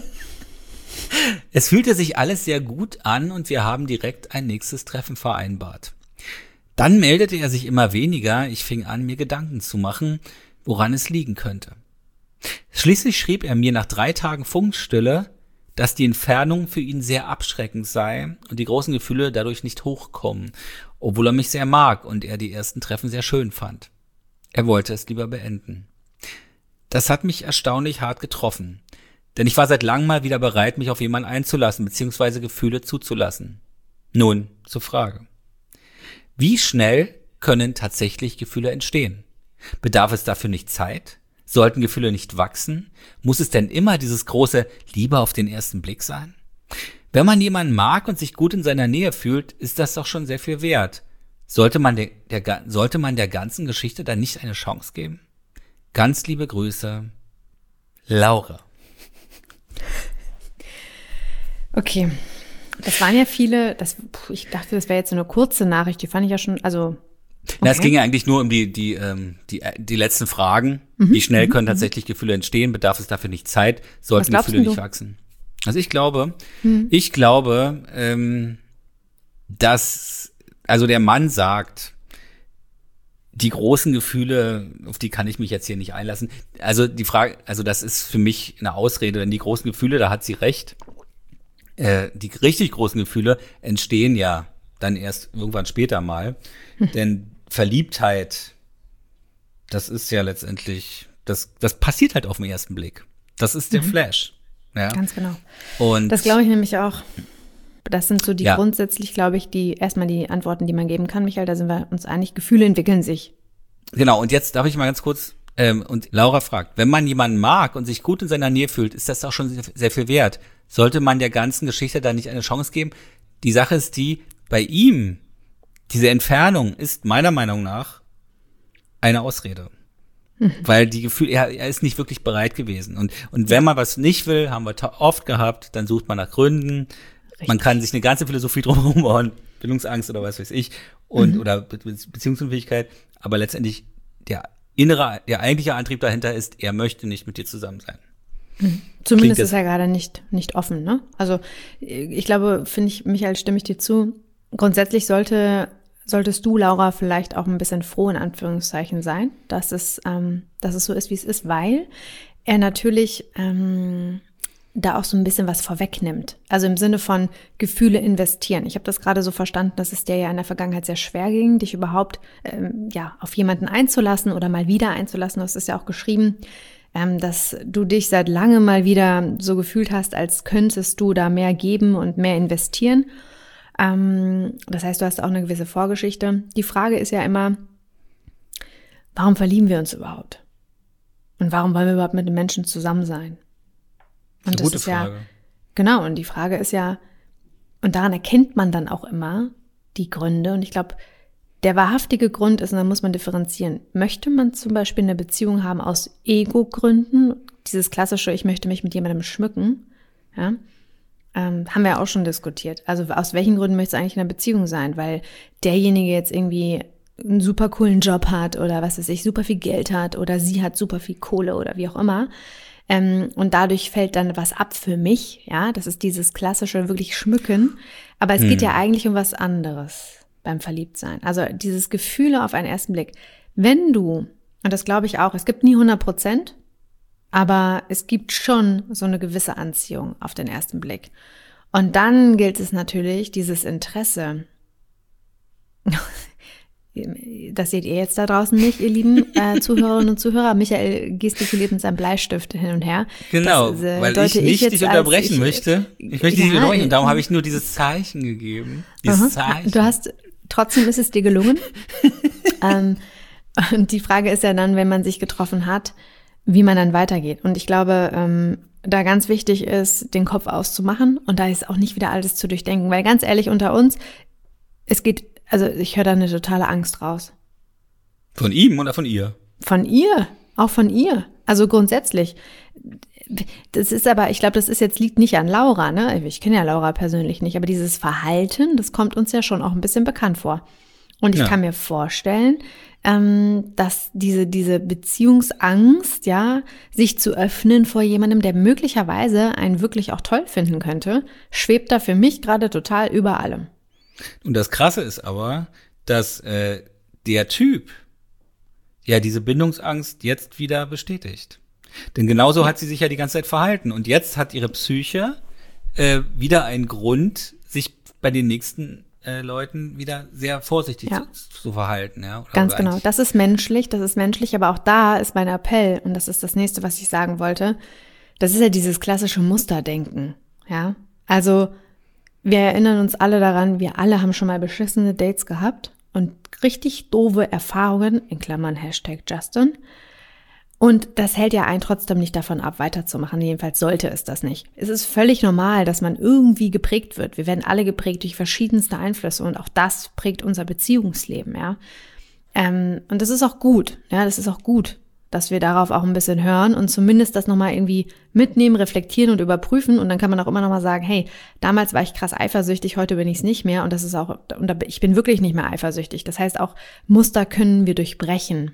B: Es fühlte sich alles sehr gut an und wir haben direkt ein nächstes Treffen vereinbart. Dann meldete er sich immer weniger, ich fing an, mir Gedanken zu machen, woran es liegen könnte. Schließlich schrieb er mir nach drei Tagen Funkstille, dass die Entfernung für ihn sehr abschreckend sei und die großen Gefühle dadurch nicht hochkommen, obwohl er mich sehr mag und er die ersten Treffen sehr schön fand. Er wollte es lieber beenden. Das hat mich erstaunlich hart getroffen, denn ich war seit langem mal wieder bereit, mich auf jemanden einzulassen bzw. Gefühle zuzulassen. Nun zur Frage. Wie schnell können tatsächlich Gefühle entstehen? Bedarf es dafür nicht Zeit? Sollten Gefühle nicht wachsen? Muss es denn immer dieses große Liebe auf den ersten Blick sein? Wenn man jemanden mag und sich gut in seiner Nähe fühlt, ist das doch schon sehr viel wert. Sollte man der, der, sollte man der ganzen Geschichte dann nicht eine Chance geben? Ganz liebe Grüße, Laura.
A: Okay, das waren ja viele, das, ich dachte, das wäre jetzt so eine kurze Nachricht, die fand ich ja schon, also... Okay.
B: Na, es ging ja eigentlich nur um die, die, ähm, die, die letzten Fragen. Mhm. Wie schnell können tatsächlich Gefühle entstehen? Bedarf es dafür nicht Zeit? Sollten Gefühle nicht wachsen? Also ich glaube, mhm. ich glaube, ähm, dass, also der Mann sagt, die großen Gefühle, auf die kann ich mich jetzt hier nicht einlassen. Also die Frage, also das ist für mich eine Ausrede, denn die großen Gefühle, da hat sie recht. Äh, die richtig großen Gefühle entstehen ja dann erst irgendwann später mal. Hm. Denn Verliebtheit, das ist ja letztendlich, das, das passiert halt auf den ersten Blick. Das ist der mhm. Flash. Ja?
A: Ganz genau.
B: Und
A: das glaube ich nämlich auch. Das sind so die
B: ja.
A: grundsätzlich, glaube ich, die erstmal die Antworten, die man geben kann, Michael. Da sind wir uns einig. Gefühle entwickeln sich.
B: Genau. Und jetzt darf ich mal ganz kurz, ähm, und Laura fragt, wenn man jemanden mag und sich gut in seiner Nähe fühlt, ist das auch schon sehr, sehr viel wert. Sollte man der ganzen Geschichte da nicht eine Chance geben? Die Sache ist die, bei ihm, diese Entfernung ist meiner Meinung nach eine Ausrede. Mhm. Weil die Gefühle, er, er ist nicht wirklich bereit gewesen. Und, und wenn man was nicht will, haben wir oft gehabt, dann sucht man nach Gründen. Richtig. Man kann sich eine ganze Philosophie drumherum bauen, Bildungsangst oder was weiß ich, und, mhm. oder Be- Beziehungsunfähigkeit. Aber letztendlich der innere, der eigentliche Antrieb dahinter ist, er möchte nicht mit dir zusammen sein.
A: Mhm. Zumindest ist er gerade nicht, nicht offen, ne? Also, ich glaube, finde ich, Michael, stimme ich dir zu. Grundsätzlich sollte, solltest du, Laura, vielleicht auch ein bisschen froh in Anführungszeichen sein, dass es, ähm, dass es so ist, wie es ist, weil er natürlich ähm, da auch so ein bisschen was vorwegnimmt. Also im Sinne von Gefühle investieren. Ich habe das gerade so verstanden, dass es dir ja in der Vergangenheit sehr schwer ging, dich überhaupt ähm, ja auf jemanden einzulassen oder mal wieder einzulassen. Du hast es ja auch geschrieben, ähm, dass du dich seit langem mal wieder so gefühlt hast, als könntest du da mehr geben und mehr investieren. Das heißt, du hast auch eine gewisse Vorgeschichte. Die Frage ist ja immer, warum verlieben wir uns überhaupt? Und warum wollen wir überhaupt mit den Menschen zusammen sein? Und
B: das ist eine gute
A: ist
B: Frage.
A: Ja, genau, und die Frage ist ja, und daran erkennt man dann auch immer die Gründe. Und ich glaube, der wahrhaftige Grund ist, und da muss man differenzieren, möchte man zum Beispiel eine Beziehung haben aus Ego-Gründen, dieses klassische, ich möchte mich mit jemandem schmücken, Ja? Ähm, haben wir auch schon diskutiert. Also aus welchen Gründen möchtest du eigentlich in einer Beziehung sein? Weil derjenige jetzt irgendwie einen super coolen Job hat oder was weiß ich, super viel Geld hat oder sie hat super viel Kohle oder wie auch immer. Ähm, und dadurch fällt dann was ab für mich. Ja, das ist dieses klassische wirklich Schmücken. Aber es hm. geht ja eigentlich um was anderes beim Verliebtsein. Also dieses Gefühle auf einen ersten Blick. Wenn du, und das glaube ich auch, es gibt nie hundert Prozent, aber es gibt schon so eine gewisse Anziehung auf den ersten Blick. Und dann gilt es natürlich, dieses Interesse, das seht ihr jetzt da draußen nicht, ihr lieben äh, Zuhörerinnen und Zuhörer. Michael gestikuliert mit seinem Bleistift hin und her.
B: Genau,
A: das, äh,
B: weil ich nicht
A: ich
B: dich unterbrechen ich, möchte. Ich möchte
A: ja,
B: dich unterbrechen und darum habe ich nur dieses Zeichen gegeben. Dieses
A: aha,
B: Zeichen.
A: Du hast, trotzdem ist es dir gelungen. ähm, und die Frage ist ja dann, wenn man sich getroffen hat, wie man dann weitergeht. Und ich glaube, ähm, da ganz wichtig ist, den Kopf auszumachen und da ist auch nicht wieder alles zu durchdenken. Weil ganz ehrlich, unter uns, es geht, also ich höre da eine totale Angst raus.
B: Von ihm oder von ihr?
A: Von ihr, auch von ihr. Also grundsätzlich. Das ist aber, ich glaube, das ist jetzt, liegt nicht an Laura, ne? Ich kenne ja Laura persönlich nicht, aber dieses Verhalten, das kommt uns ja schon auch ein bisschen bekannt vor. Und ich ja. kann mir vorstellen, ähm, dass diese, diese Beziehungsangst, ja, sich zu öffnen vor jemandem, der möglicherweise einen wirklich auch toll finden könnte, schwebt da für mich gerade total über allem.
B: Und das Krasse ist aber, dass äh, der Typ ja diese Bindungsangst jetzt wieder bestätigt. Denn genauso ja. hat sie sich ja die ganze Zeit verhalten. Und jetzt hat ihre Psyche äh, wieder einen Grund, sich bei den nächsten äh, Leuten wieder sehr vorsichtig ja. zu, zu verhalten. Ja? Oder
A: Ganz genau. Das ist menschlich, das ist menschlich. Aber auch da ist mein Appell, und das ist das Nächste, was ich sagen wollte, das ist ja dieses klassische Musterdenken. Ja, also wir erinnern uns alle daran, wir alle haben schon mal beschissene Dates gehabt und richtig doofe Erfahrungen, in Klammern Hashtag Justin. Und das hält ja einen trotzdem nicht davon ab, weiterzumachen. Jedenfalls sollte es das nicht. Es ist völlig normal, dass man irgendwie geprägt wird. Wir werden alle geprägt durch verschiedenste Einflüsse und auch das prägt unser Beziehungsleben, ja. Ähm, und das ist auch gut, ja, das ist auch gut, dass wir darauf auch ein bisschen hören und zumindest das nochmal irgendwie mitnehmen, reflektieren und überprüfen. Und dann kann man auch immer nochmal sagen, hey, damals war ich krass eifersüchtig, heute bin ich es nicht mehr. Und das ist auch, und ich bin wirklich nicht mehr eifersüchtig. Das heißt auch, Muster können wir durchbrechen.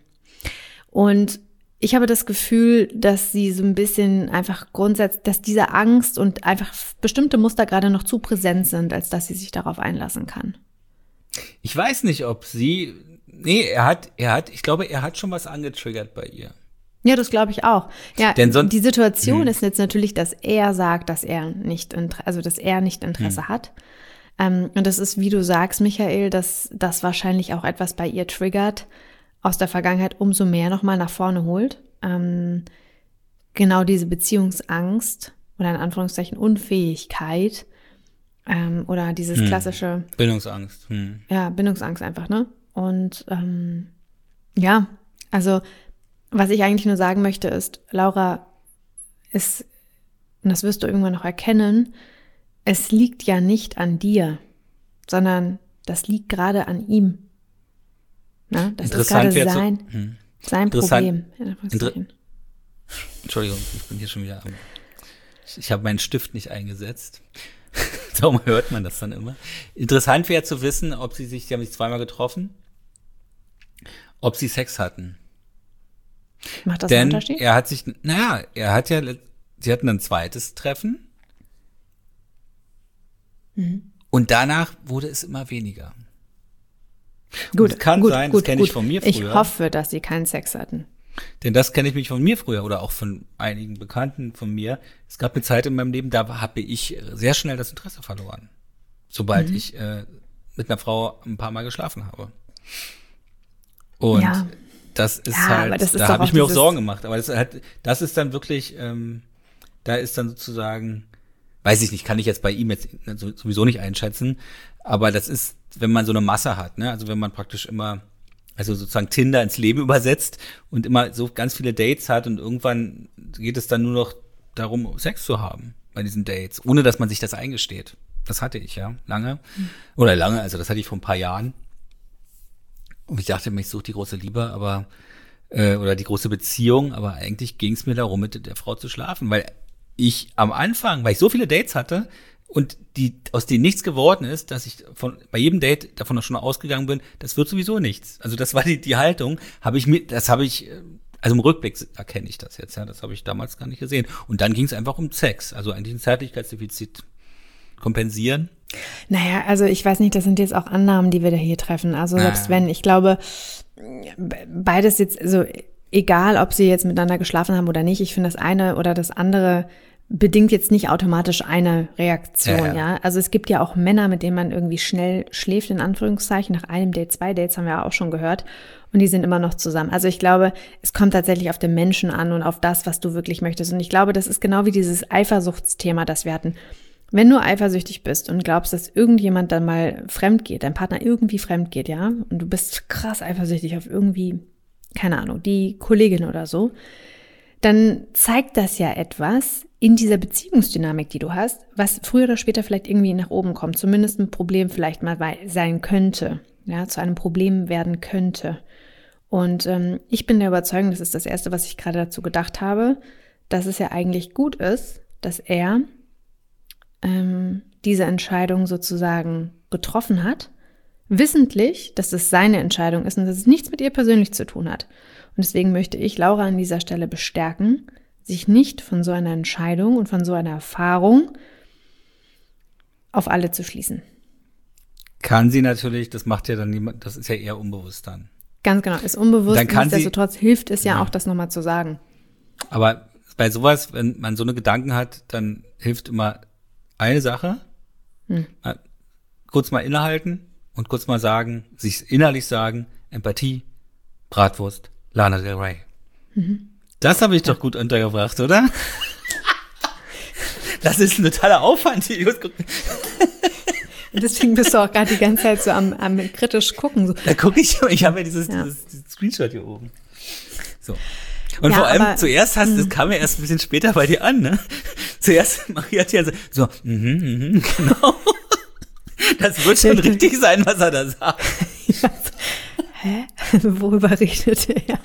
A: Und ich habe das Gefühl, dass sie so ein bisschen einfach grundsätzlich, dass diese Angst und einfach bestimmte Muster gerade noch zu präsent sind, als dass sie sich darauf einlassen kann.
B: Ich weiß nicht, ob sie, nee, er hat, er hat, ich glaube, er hat schon was angetriggert bei ihr.
A: Ja, das glaube ich auch. Ja,
B: Denn sonst,
A: die Situation
B: mh.
A: ist jetzt natürlich, dass er sagt, dass er nicht, also dass er nicht Interesse mh. hat. Ähm, und das ist, wie du sagst, Michael, dass das wahrscheinlich auch etwas bei ihr triggert, aus der Vergangenheit umso mehr nochmal nach vorne holt. Ähm, genau diese Beziehungsangst oder in Anführungszeichen Unfähigkeit ähm, oder dieses hm. klassische
B: Bindungsangst. Hm.
A: Ja, Bindungsangst einfach, ne? Und ähm, ja, also was ich eigentlich nur sagen möchte ist, Laura ist, und das wirst du irgendwann noch erkennen, es liegt ja nicht an dir, sondern das liegt gerade an ihm. Na, das ist gerade sein, zu, hm. sein Problem.
B: Inter- Entschuldigung, ich bin hier schon wieder am. Ich, ich habe meinen Stift nicht eingesetzt. Darum hört man das dann immer. Interessant wäre zu wissen, ob sie sich, die haben sich zweimal getroffen, ob sie Sex hatten.
A: Macht das
B: Denn
A: einen Unterschied?
B: Er hat sich, naja, er hat ja, sie hatten ein zweites Treffen. Mhm. Und danach wurde es immer weniger.
A: Gut,
B: das kann
A: gut,
B: sein,
A: gut,
B: das kenne
A: gut.
B: ich von mir früher.
A: Ich hoffe, dass sie keinen Sex hatten.
B: Denn das kenne ich mich von mir früher oder auch von einigen Bekannten von mir. Es gab eine Zeit in meinem Leben, da habe ich sehr schnell das Interesse verloren. Sobald mhm. ich äh, mit einer Frau ein paar Mal geschlafen habe. Und ja. das ist ja, halt, das ist da habe ich mir auch Sorgen gemacht. Aber das, halt, das ist dann wirklich, ähm, da ist dann sozusagen, weiß ich nicht, kann ich jetzt bei ihm jetzt sowieso nicht einschätzen, aber das ist, wenn man so eine Masse hat, ne? Also wenn man praktisch immer, also sozusagen Tinder ins Leben übersetzt und immer so ganz viele Dates hat und irgendwann geht es dann nur noch darum, Sex zu haben bei diesen Dates, ohne dass man sich das eingesteht. Das hatte ich, ja, lange. Mhm. Oder lange, also das hatte ich vor ein paar Jahren. Und ich dachte mir, ich suche die große Liebe, aber, äh, oder die große Beziehung, aber eigentlich ging es mir darum, mit der Frau zu schlafen, weil ich am Anfang, weil ich so viele Dates hatte und die aus denen nichts geworden ist, dass ich von bei jedem Date davon schon ausgegangen bin, das wird sowieso nichts. Also das war die die Haltung, habe ich mir, das habe ich, also im Rückblick erkenne ich das jetzt, ja, das habe ich damals gar nicht gesehen. Und dann ging es einfach um Sex, also eigentlich ein Zärtlichkeitsdefizit kompensieren.
A: Naja, also ich weiß nicht, das sind jetzt auch Annahmen, die wir da hier treffen. Also selbst ah. wenn, ich glaube, beides jetzt, also egal, ob sie jetzt miteinander geschlafen haben oder nicht, ich finde das eine oder das andere bedingt jetzt nicht automatisch eine Reaktion, ja, ja. ja. Also es gibt ja auch Männer, mit denen man irgendwie schnell schläft, in Anführungszeichen, nach einem Date, zwei Dates, haben wir ja auch schon gehört, und die sind immer noch zusammen. Also ich glaube, es kommt tatsächlich auf den Menschen an und auf das, was du wirklich möchtest. Und ich glaube, das ist genau wie dieses Eifersuchtsthema, das wir hatten. Wenn du eifersüchtig bist und glaubst, dass irgendjemand dann mal fremd geht, dein Partner irgendwie fremd geht, ja, und du bist krass eifersüchtig auf irgendwie, keine Ahnung, die Kollegin oder so, dann zeigt das ja etwas in dieser Beziehungsdynamik, die du hast, was früher oder später vielleicht irgendwie nach oben kommt, zumindest ein Problem vielleicht mal sein könnte, ja, zu einem Problem werden könnte. Und ähm, ich bin der Überzeugung, das ist das Erste, was ich gerade dazu gedacht habe, dass es ja eigentlich gut ist, dass er ähm, diese Entscheidung sozusagen getroffen hat, wissentlich, dass es seine Entscheidung ist und dass es nichts mit ihr persönlich zu tun hat. Und deswegen möchte ich Laura an dieser Stelle bestärken, sich nicht von so einer Entscheidung und von so einer Erfahrung auf alle zu schließen.
B: Kann sie natürlich, das macht ja dann niemand, das ist ja eher unbewusst dann.
A: Ganz genau, ist unbewusst,
B: dann kann
A: nichtsdestotrotz
B: sie,
A: hilft es ja, ja
B: auch,
A: das nochmal zu sagen.
B: Aber bei sowas, wenn man so eine Gedanken hat, dann hilft immer eine Sache, hm. kurz mal innehalten und kurz mal sagen, sich innerlich sagen, Empathie, Bratwurst, Lana Del Rey. Mhm. Das habe ich ja. doch gut untergebracht, oder? Das ist ein totaler Aufwand.
A: Deswegen bist du auch gerade die ganze Zeit so am, am kritisch gucken. So.
B: Da gucke ich, ich habe ja dieses, ja. dieses, dieses Screenshot hier oben. So. Und ja, vor allem aber, zuerst hast, das kam ja erst ein bisschen später bei dir an, ne? Zuerst Maria hat ja so, so mhm, mhm, genau. Das wird schon richtig sein, was er da sagt.
A: Ja, so, hä? Worüber redet er?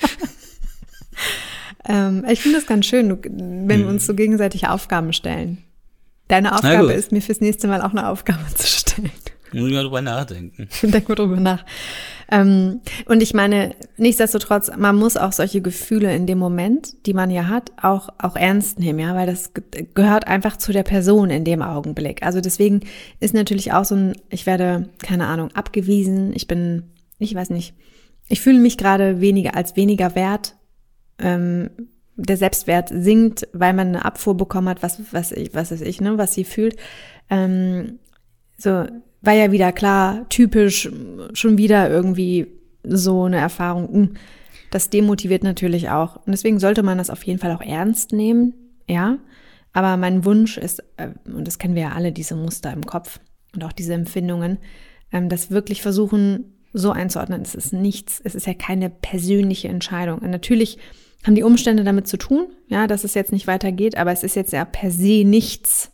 A: ähm, ich finde das ganz schön, wenn wir uns so gegenseitig Aufgaben stellen. Deine Aufgabe ist, mir fürs nächste Mal auch eine Aufgabe zu stellen.
B: Muss ich mal drüber nachdenken.
A: Denk mal drüber nach. Ähm, und ich meine, nichtsdestotrotz, man muss auch solche Gefühle in dem Moment, die man ja hat, auch, auch ernst nehmen, ja, weil das ge- gehört einfach zu der Person in dem Augenblick. Also deswegen ist natürlich auch so ein, ich werde, keine Ahnung, abgewiesen, ich bin, ich weiß nicht, ich fühle mich gerade weniger als weniger wert, ähm, der Selbstwert sinkt, weil man eine Abfuhr bekommen hat, was, was ich, was weiß ich, ne, was sie fühlt, ähm, so, war ja wieder klar, typisch, schon wieder irgendwie so eine Erfahrung. Das demotiviert natürlich auch. Und deswegen sollte man das auf jeden Fall auch ernst nehmen, ja. Aber mein Wunsch ist, und das kennen wir ja alle, diese Muster im Kopf und auch diese Empfindungen, das wirklich versuchen, so einzuordnen. Es ist nichts, es ist ja keine persönliche Entscheidung. Und natürlich haben die Umstände damit zu tun, ja, dass es jetzt nicht weitergeht, aber es ist jetzt ja per se nichts,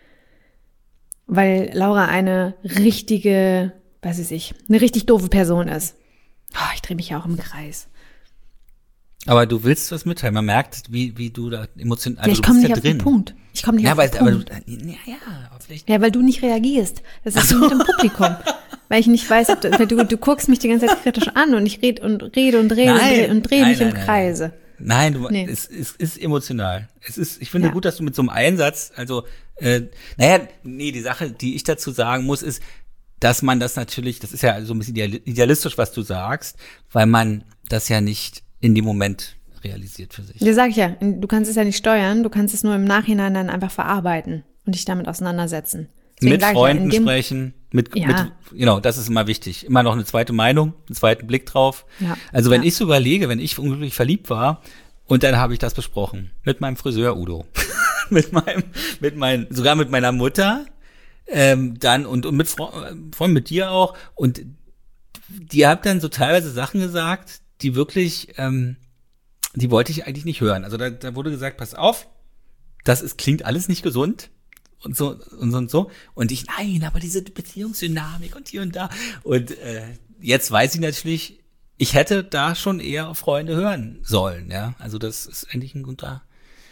A: weil Laura eine richtige, was weiß ich, eine richtig doofe Person ist. Oh, ich drehe mich ja auch im Kreis.
B: Aber du willst was mitteilen. Man merkt, wie, wie du da emotional, also
A: ja, ich komme nicht
B: ja
A: auf
B: drin.
A: den Punkt. Ich komme nicht
B: ja,
A: auf
B: weil,
A: den
B: aber
A: Punkt.
B: Du, ja, ja, aber vielleicht.
A: Ja, weil du nicht reagierst. Das ist so mit dem Publikum. Weil ich nicht weiß, ob du, weil du, du guckst mich die ganze Zeit kritisch an und ich rede und rede und rede nein, und drehe mich nein, im nein, Kreise.
B: Nein. Nein, du, nee. es, es ist emotional. Es ist, ich finde ja. gut, dass du mit so einem Einsatz, also, äh, naja, nee, die Sache, die ich dazu sagen muss, ist, dass man das natürlich, das ist ja so ein bisschen idealistisch, was du sagst, weil man das ja nicht in dem Moment realisiert für sich.
A: Das sag ich ja, du kannst es ja nicht steuern, du kannst es nur im Nachhinein dann einfach verarbeiten und dich damit auseinandersetzen. Deswegen
B: mit Freunden ja, sprechen, mit, ja. mit, genau, das ist immer wichtig. Immer noch eine zweite Meinung, einen zweiten Blick drauf. Ja. Also wenn ja. ich so überlege, wenn ich unglücklich verliebt war und dann habe ich das besprochen mit meinem Friseur Udo, mit meinem, mit meinen, sogar mit meiner Mutter, ähm, dann und, und mit Freunden, mit dir auch und die hat dann so teilweise Sachen gesagt, die wirklich, ähm, die wollte ich eigentlich nicht hören. Also da, da wurde gesagt, pass auf, das ist, klingt alles nicht gesund. Und so und so und so. Und ich, nein, aber diese Beziehungsdynamik und hier und da. Und äh, jetzt weiß ich natürlich, ich hätte da schon eher auf Freunde hören sollen, ja. Also das ist eigentlich ein guter,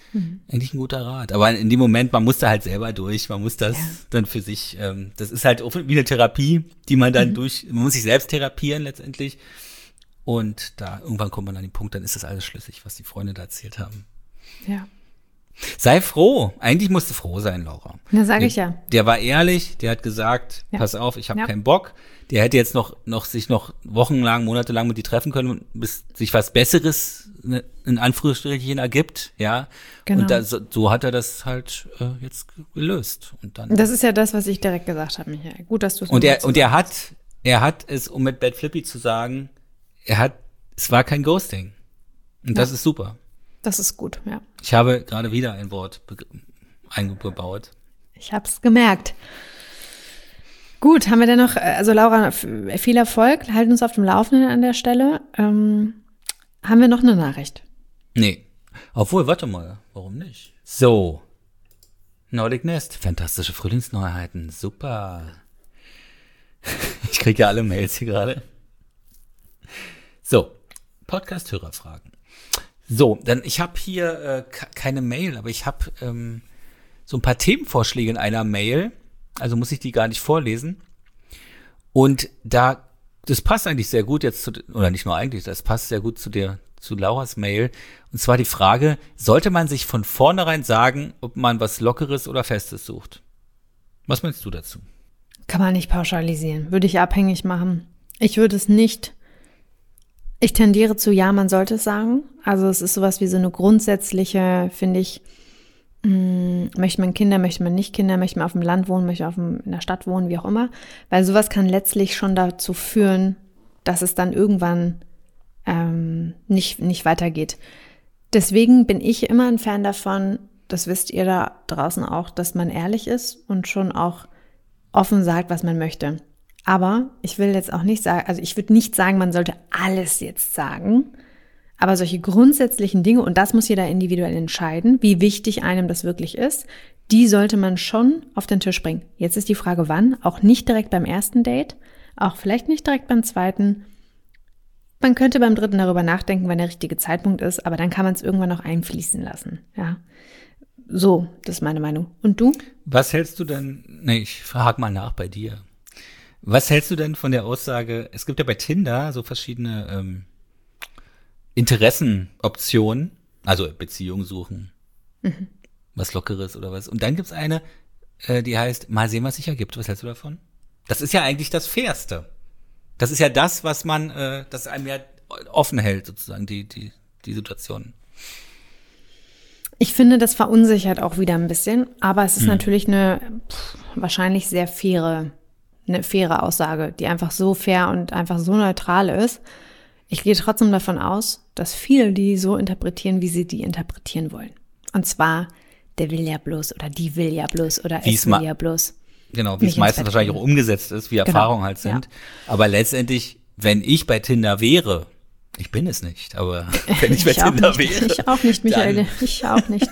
B: Mhm. Eigentlich ein guter Rat. Aber in dem Moment, man muss da halt selber durch. Man muss das ja. dann für sich, ähm, das ist halt wie eine Therapie, die man dann mhm. durch, man muss sich selbst therapieren letztendlich. Und da irgendwann kommt man an den Punkt, dann ist das alles schlüssig, was die Freunde da erzählt haben.
A: Ja.
B: Sei froh. Eigentlich musst du froh sein, Laura.
A: Na, sag ich ja.
B: Der war ehrlich, der hat gesagt, ja. pass auf, ich habe ja. keinen Bock. Der hätte jetzt noch, noch sich noch wochenlang, monatelang mit dir treffen können, bis sich was Besseres in Anführungsstrichen ergibt, ja. Genau. Und da, so, so hat er das halt äh, jetzt gelöst. Und dann.
A: Das ist ja das, was ich direkt gesagt habe, Michael. Gut, dass du es
B: Und er und er hat, er hat es, um mit Bad Flippy zu sagen, er hat, es war kein Ghosting. Und ja. das ist super.
A: Das ist gut, ja.
B: Ich habe gerade wieder ein Wort be- eingebaut.
A: Ich habe es gemerkt. Gut, haben wir denn noch, also Laura, viel Erfolg, halten uns auf dem Laufenden an der Stelle. Ähm, haben wir noch eine Nachricht?
B: Nee. Obwohl, warte mal, warum nicht? So. Nordic Nest, fantastische Frühlingsneuheiten, super. Ich kriege ja alle Mails hier gerade. So, Podcast-Hörerfragen. So, dann ich habe hier äh, keine Mail, aber ich habe ähm, so ein paar Themenvorschläge in einer Mail. Also muss ich die gar nicht vorlesen. Und da, das passt eigentlich sehr gut jetzt zu, oder nicht nur eigentlich, das passt sehr gut zu der, zu Lauras Mail. Und zwar die Frage, sollte man sich von vornherein sagen, ob man was Lockeres oder Festes sucht? Was meinst du dazu?
A: Kann man nicht pauschalisieren. Würde ich abhängig machen. Ich würde es nicht. Ich tendiere zu, ja, man sollte es sagen. Also es ist sowas wie so eine grundsätzliche, finde ich, mh, möchte man Kinder, möchte man nicht Kinder, möchte man auf dem Land wohnen, möchte man auf dem, in der Stadt wohnen, wie auch immer. Weil sowas kann letztlich schon dazu führen, dass es dann irgendwann ähm, nicht, nicht weitergeht. Deswegen bin ich immer ein Fan davon, das wisst ihr da draußen auch, dass man ehrlich ist und schon auch offen sagt, was man möchte. Aber ich will jetzt auch nicht sagen, also ich würde nicht sagen, man sollte alles jetzt sagen, aber solche grundsätzlichen Dinge, und das muss jeder individuell entscheiden, wie wichtig einem das wirklich ist, die sollte man schon auf den Tisch bringen. Jetzt ist die Frage, wann, auch nicht direkt beim ersten Date, auch vielleicht nicht direkt beim zweiten. Man könnte beim dritten darüber nachdenken, wann der richtige Zeitpunkt ist, aber dann kann man es irgendwann noch einfließen lassen, ja. So, das ist meine Meinung. Und du?
B: Was hältst du denn, nee, ich frage mal nach bei dir. Was hältst du denn von der Aussage, es gibt ja bei Tinder so verschiedene ähm, Interessenoptionen, also Beziehung suchen, mhm. was Lockeres oder was. Und dann gibt's eine, äh, die heißt, mal sehen, was sich ergibt. Was hältst du davon? Das ist ja eigentlich das Fairste. Das ist ja das, was man, äh, das einem ja offen hält, sozusagen, die, die, die Situation.
A: Ich finde, das verunsichert auch wieder ein bisschen, aber es ist mhm. natürlich eine pff, wahrscheinlich sehr faire eine faire Aussage, die einfach so fair und einfach so neutral ist. Ich gehe trotzdem davon aus, dass viele die so interpretieren, wie sie die interpretieren wollen. Und zwar, der will ja bloß oder die will ja bloß oder
B: wie
A: es will ja bloß.
B: Genau, wie es meistens wahrscheinlich auch umgesetzt ist, wie genau. Erfahrungen halt sind. Ja. Aber letztendlich, wenn ich bei Tinder wäre, ich bin es nicht, aber wenn ich bei ich Tinder
A: nicht,
B: wäre.
A: Ich auch nicht, Michael, ich auch nicht.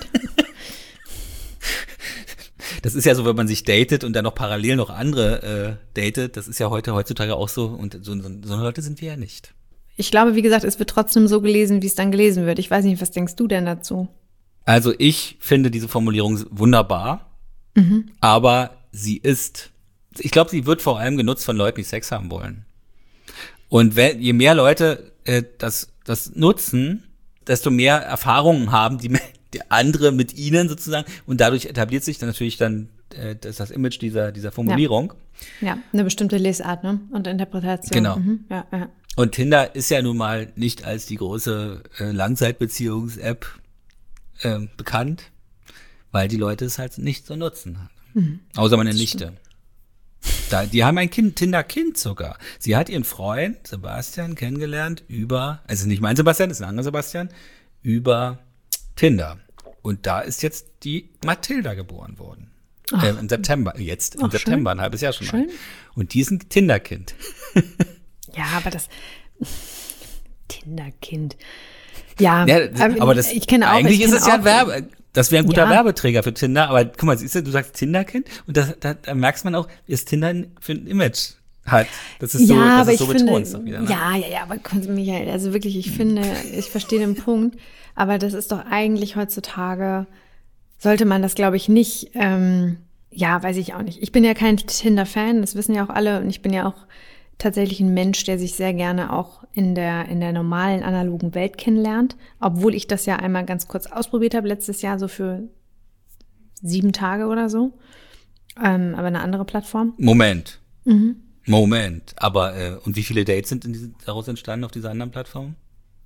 B: Das ist ja so, wenn man sich datet und dann noch parallel noch andere äh, datet, das ist ja heute heutzutage auch so und so, so, so eine Leute sind wir ja nicht.
A: Ich glaube, wie gesagt, es wird trotzdem so gelesen, wie es dann gelesen wird. Ich weiß nicht, was denkst du denn dazu?
B: Also ich finde diese Formulierung wunderbar, mhm. aber sie ist, ich glaube, sie wird vor allem genutzt von Leuten, die Sex haben wollen. Und wenn, je mehr Leute äh, das, das nutzen, desto mehr Erfahrungen haben die die andere mit ihnen sozusagen und dadurch etabliert sich dann natürlich dann äh, das, das Image dieser dieser Formulierung.
A: Ja. ja, eine bestimmte Lesart, ne? Und Interpretation.
B: Genau.
A: Mhm. Ja, ja.
B: Und Tinder ist ja nun mal nicht als die große äh, Langzeitbeziehungs-App äh, bekannt, weil die Leute es halt nicht so nutzen. Mhm. Außer meine Nichte. Da, die haben ein Kind, Tinder-Kind sogar. Sie hat ihren Freund Sebastian kennengelernt über, also nicht mein Sebastian, ist ein anderer Sebastian, über Tinder. Und da ist jetzt die Mathilda geboren worden. Ach, äh, im September, jetzt im September, schön. Ein halbes Jahr schon mal. Schön. Und die ist ein Tinder-Kind.
A: Ja, aber das Tinder-Kind. Ja,
B: ja aber, aber das,
A: ich kenne auch.
B: Eigentlich
A: ich
B: ist es ja ein
A: Werbe.
B: Werbe. Das wäre ein guter
A: ja.
B: Werbeträger für Tinder. Aber guck mal, siehst du, du sagst Tinder-Kind und das, da, da merkst man auch, ist Tinder für ein Image. hat. Das ist so,
A: ja,
B: das ist so
A: ich finde,
B: betonst wieder, ne?
A: Ja, ja, ja, aber Michael, also wirklich, ich finde, ich verstehe den Punkt, aber das ist doch eigentlich heutzutage, sollte man das, glaube ich, nicht, ähm, ja, weiß ich auch nicht. Ich bin ja kein Tinder-Fan, das wissen ja auch alle, und ich bin ja auch tatsächlich ein Mensch, der sich sehr gerne auch in der in der normalen analogen Welt kennenlernt, obwohl ich das ja einmal ganz kurz ausprobiert habe, letztes Jahr so für sieben Tage oder so, ähm, aber eine andere Plattform.
B: Moment.
A: Mhm.
B: Moment. Aber, äh, und wie viele Dates sind in diese, daraus entstanden auf dieser anderen Plattform?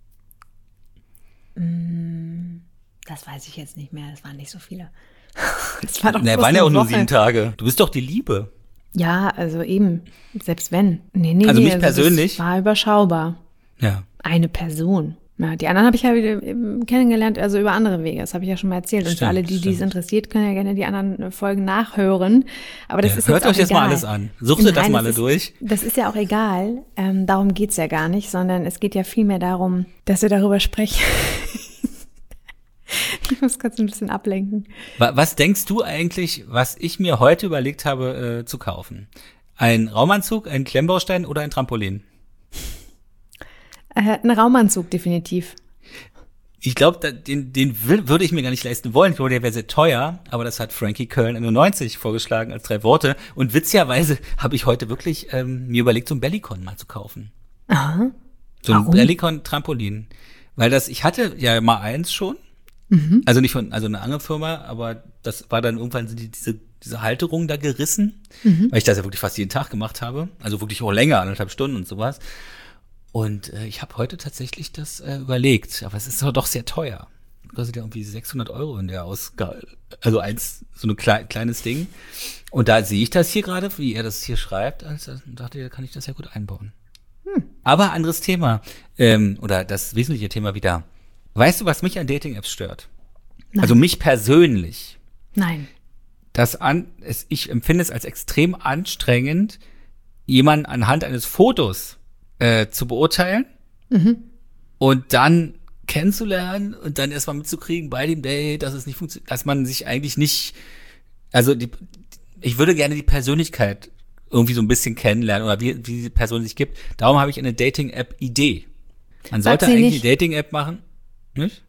A: Das weiß ich jetzt nicht mehr, das waren nicht so viele. Das war doch
B: Ne,
A: bloß
B: waren ja
A: eine
B: auch nur
A: Woche.
B: sieben Tage. Du bist doch die Liebe.
A: Ja, also eben, selbst wenn. Nee, nee,
B: Also
A: nee,
B: mich persönlich?
A: Das war überschaubar.
B: Ja.
A: Eine Person. Ja, die anderen habe ich ja wieder eben kennengelernt, also über andere Wege. Das habe ich ja schon mal erzählt. Und für
B: Stimmt,
A: alle, die die es
B: stimmt.
A: interessiert, können ja gerne die anderen Folgen nachhören. Aber das
B: Ja,
A: ist
B: hört
A: jetzt auch
B: euch das
A: egal.
B: mal alles an. Sucht euch das
A: Nein,
B: mal alle
A: ist,
B: durch.
A: Das ist ja auch egal. Ähm, darum geht's ja gar nicht, sondern es geht ja vielmehr darum, dass wir darüber sprechen. Ich muss kurz ein bisschen ablenken.
B: Wa- Was denkst du eigentlich, was ich mir heute überlegt habe äh, zu kaufen? Ein Raumanzug, ein Klemmbaustein oder ein Trampolin?
A: Äh, ein Raumanzug definitiv.
B: Ich glaube, den, den will, würde ich mir gar nicht leisten wollen. Ich glaube, der wäre sehr teuer, aber das hat Frankie Köln einundneunzig vorgeschlagen als drei Worte. Und witzigerweise habe ich heute wirklich ähm, mir überlegt, so ein Bellycon mal zu kaufen.
A: Aha.
B: So ein
A: Warum?
B: Bellycon-Trampolin. Weil das, ich hatte ja mal eins schon.
A: Mhm.
B: Also nicht von, also eine Angelfirma, aber das war dann irgendwann sind die, diese, diese Halterung da gerissen,
A: Mhm.
B: weil ich das ja wirklich fast jeden Tag gemacht habe. Also wirklich auch länger, anderthalb Stunden und sowas. Und äh, ich habe heute tatsächlich das äh, überlegt, aber es ist doch sehr teuer. Kostet ja irgendwie sechshundert Euro in der Ausgabe. Also eins, so ein klei kleines Ding. Und da sehe ich das hier gerade, wie er das hier schreibt, also dachte, da kann ich das ja gut einbauen.
A: Hm.
B: Aber anderes Thema, ähm, oder das wesentliche Thema wieder. Weißt du, was mich an Dating-Apps stört?
A: Nein.
B: Also mich persönlich.
A: Nein.
B: Das an, es, ich empfinde es als extrem anstrengend, jemanden anhand eines Fotos äh, zu beurteilen
A: Mhm.
B: und dann kennenzulernen und dann erstmal mitzukriegen bei dem Date, dass es nicht funktioniert, dass man sich eigentlich nicht, also die, ich würde gerne die Persönlichkeit irgendwie so ein bisschen kennenlernen oder wie, wie diese Person sich gibt. Darum habe ich eine Dating-App-Idee. Man
A: Sag
B: sollte
A: sie
B: eigentlich
A: nicht.
B: eine Dating-App machen, nicht?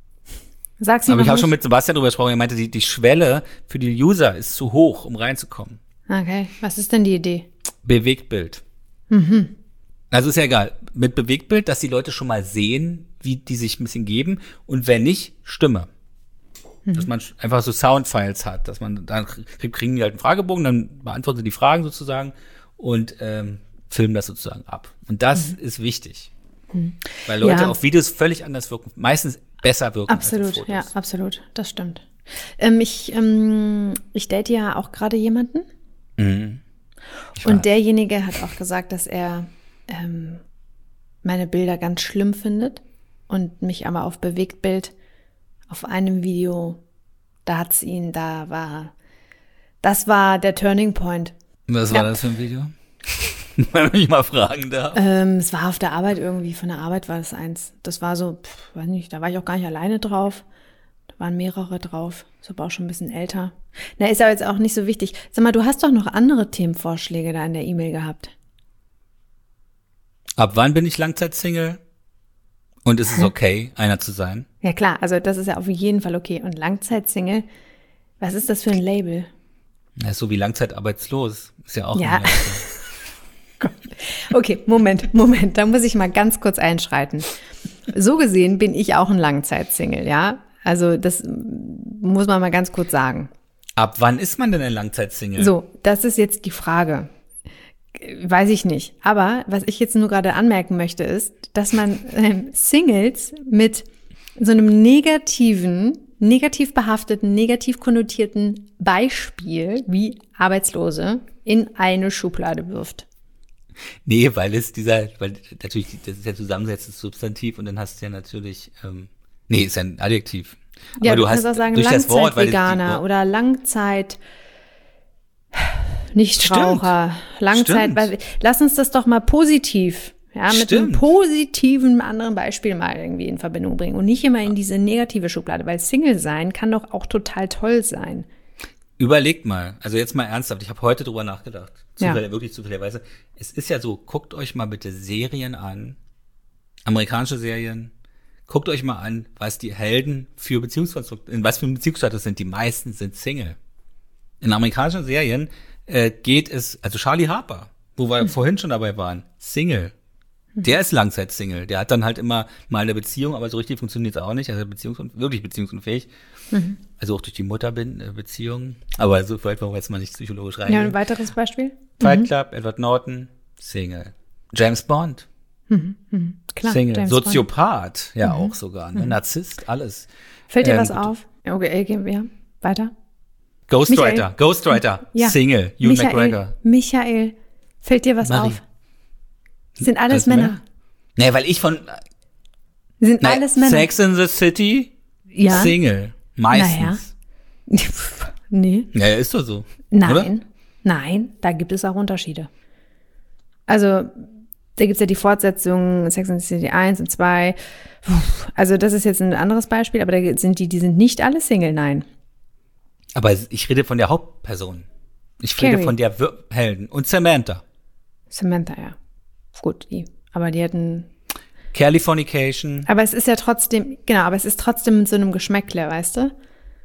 A: Sag sie
B: Aber ich
A: noch
B: habe schon
A: nicht.
B: mit Sebastian drüber gesprochen, er meinte, die, die Schwelle für die User ist zu hoch, um reinzukommen.
A: Okay, was ist denn die Idee?
B: Bewegtbild.
A: Mhm.
B: Also ist ja egal. Mit Bewegtbild, dass die Leute schon mal sehen, wie die sich ein bisschen geben. Und wenn nicht, Stimme.
A: Mhm.
B: Dass man einfach so Soundfiles hat. Dass man, dann krieg- kriegen die halt einen Fragebogen, dann beantworten sie die Fragen sozusagen und ähm, filmen das sozusagen ab. Und das
A: Mhm.
B: ist wichtig. Weil Leute
A: Ja.
B: auf Videos völlig anders wirken. Meistens besser wirken als
A: Absolut,
B: auf Fotos.
A: ja, absolut. Das stimmt. Ähm, ich, ähm, ich date ja auch gerade jemanden.
B: Mhm. Ich
A: Und
B: weiß.
A: derjenige hat auch gesagt, dass er ähm, meine Bilder ganz schlimm findet und mich aber auf Bewegtbild auf einem Video, da hat's ihn, da war, das war der Turning Point.
B: Was
A: Ja.
B: war das für ein Video? Wenn ich mal fragen darf.
A: Ähm, es war auf der Arbeit irgendwie, von der Arbeit war das eins. Das war so, pff, weiß nicht, da war ich auch gar nicht alleine drauf. Da waren mehrere drauf. Ist aber auch schon ein bisschen älter. Na, ist aber jetzt auch nicht so wichtig. Sag mal, du hast doch noch andere Themenvorschläge da in der E-Mail gehabt.
B: Ab wann bin ich Langzeitsingle? Und ist es okay, einer zu sein?
A: Ja klar, also das ist ja auf jeden Fall okay. Und Langzeitsingle, was ist das für ein Label?
B: Ja, ist so wie langzeitarbeitslos. Ist ja auch
A: Ja.
B: ein Label.
A: Okay, Moment, Moment, da muss ich mal ganz kurz einschreiten. So gesehen bin ich auch ein Langzeitsingle, ja? Also das muss man mal ganz kurz sagen.
B: Ab wann ist man denn ein Langzeitsingle?
A: So, das ist jetzt die Frage. Weiß ich nicht. Aber was ich jetzt nur gerade anmerken möchte, ist, dass man ähm, Singles mit so einem negativen, negativ behafteten, negativ konnotierten Beispiel wie Arbeitslose in eine Schublade wirft.
B: Nee, weil es dieser, weil natürlich, das ist ja zusammensetztes Substantiv und dann hast du ja natürlich, ähm, nee, ist ja ein Adjektiv.
A: Ja,
B: Aber
A: du,
B: du hast
A: kannst auch sagen
B: durch das Wort, weil
A: Langzeitveganer
B: die-
A: oder Langzeit Nichtraucher, Langzeit,
B: Stimmt.
A: weil, lass uns das doch mal positiv, ja, mit einem
B: Stimmt.
A: positiven anderen Beispiel mal irgendwie in Verbindung bringen und nicht immer in diese negative Schublade, weil Single sein kann doch auch total toll sein.
B: Überlegt mal, also jetzt mal ernsthaft, ich habe heute drüber nachgedacht, Zufall,
A: Ja.
B: wirklich zufälligerweise. Es ist ja so, guckt euch mal bitte Serien an, amerikanische Serien, guckt euch mal an, was die Helden für Beziehungskonstrukte, in was für einem Beziehungsstatus sind. Die meisten sind Single. In amerikanischen Serien äh, geht es, also Charlie Harper, wo wir mhm. vorhin schon dabei waren, Single. Der ist Langzeit-Single. Der hat dann halt immer mal eine Beziehung, aber so richtig funktioniert es auch nicht. Also beziehungs- wirklich beziehungsunfähig. Mhm. Also auch durch die Mutterbeziehung. Aber so weit wollen wir jetzt mal nicht psychologisch reingehen.
A: Ja, ein weiteres Beispiel?
B: Fight
A: mhm.
B: Club, Edward Norton, Single. James Bond,
A: Mhm. Mhm. Klar,
B: Single.
A: James
B: Soziopath,
A: Bond.
B: ja
A: Mhm.
B: auch sogar. Ne?
A: Mhm.
B: Narzisst, alles.
A: Fällt dir
B: Ähm,
A: was auf? Okay, gehen wir weiter.
B: Ghostwriter,
A: Michael.
B: Ghostwriter,
A: Ja.
B: Single, Ewan
A: Michael,
B: McGregor.
A: Michael, fällt dir was
B: Marie.
A: auf? Sind alles
B: Alles
A: Männer.
B: Männer? Nee, weil ich von
A: Sind
B: naja,
A: alles Männer.
B: Sex in the City,
A: Ja.
B: Single. Meistens.
A: Nee.
B: Ja, ja, ist doch so.
A: Nein.
B: Oder?
A: Nein, da gibt es auch Unterschiede. Also, da gibt's ja die Fortsetzung Sex and the City eins und zwei. Also, das ist jetzt ein anderes Beispiel, aber da sind die, die sind nicht alle Single, nein.
B: Aber ich rede von der Hauptperson. Ich rede
A: Carrie.
B: von der Wir- Helden. Und Samantha.
A: Samantha, ja. Gut, die. Aber die hatten.
B: Californication.
A: Aber es ist ja trotzdem, genau, aber es ist trotzdem mit so einem Geschmäckle, weißt du?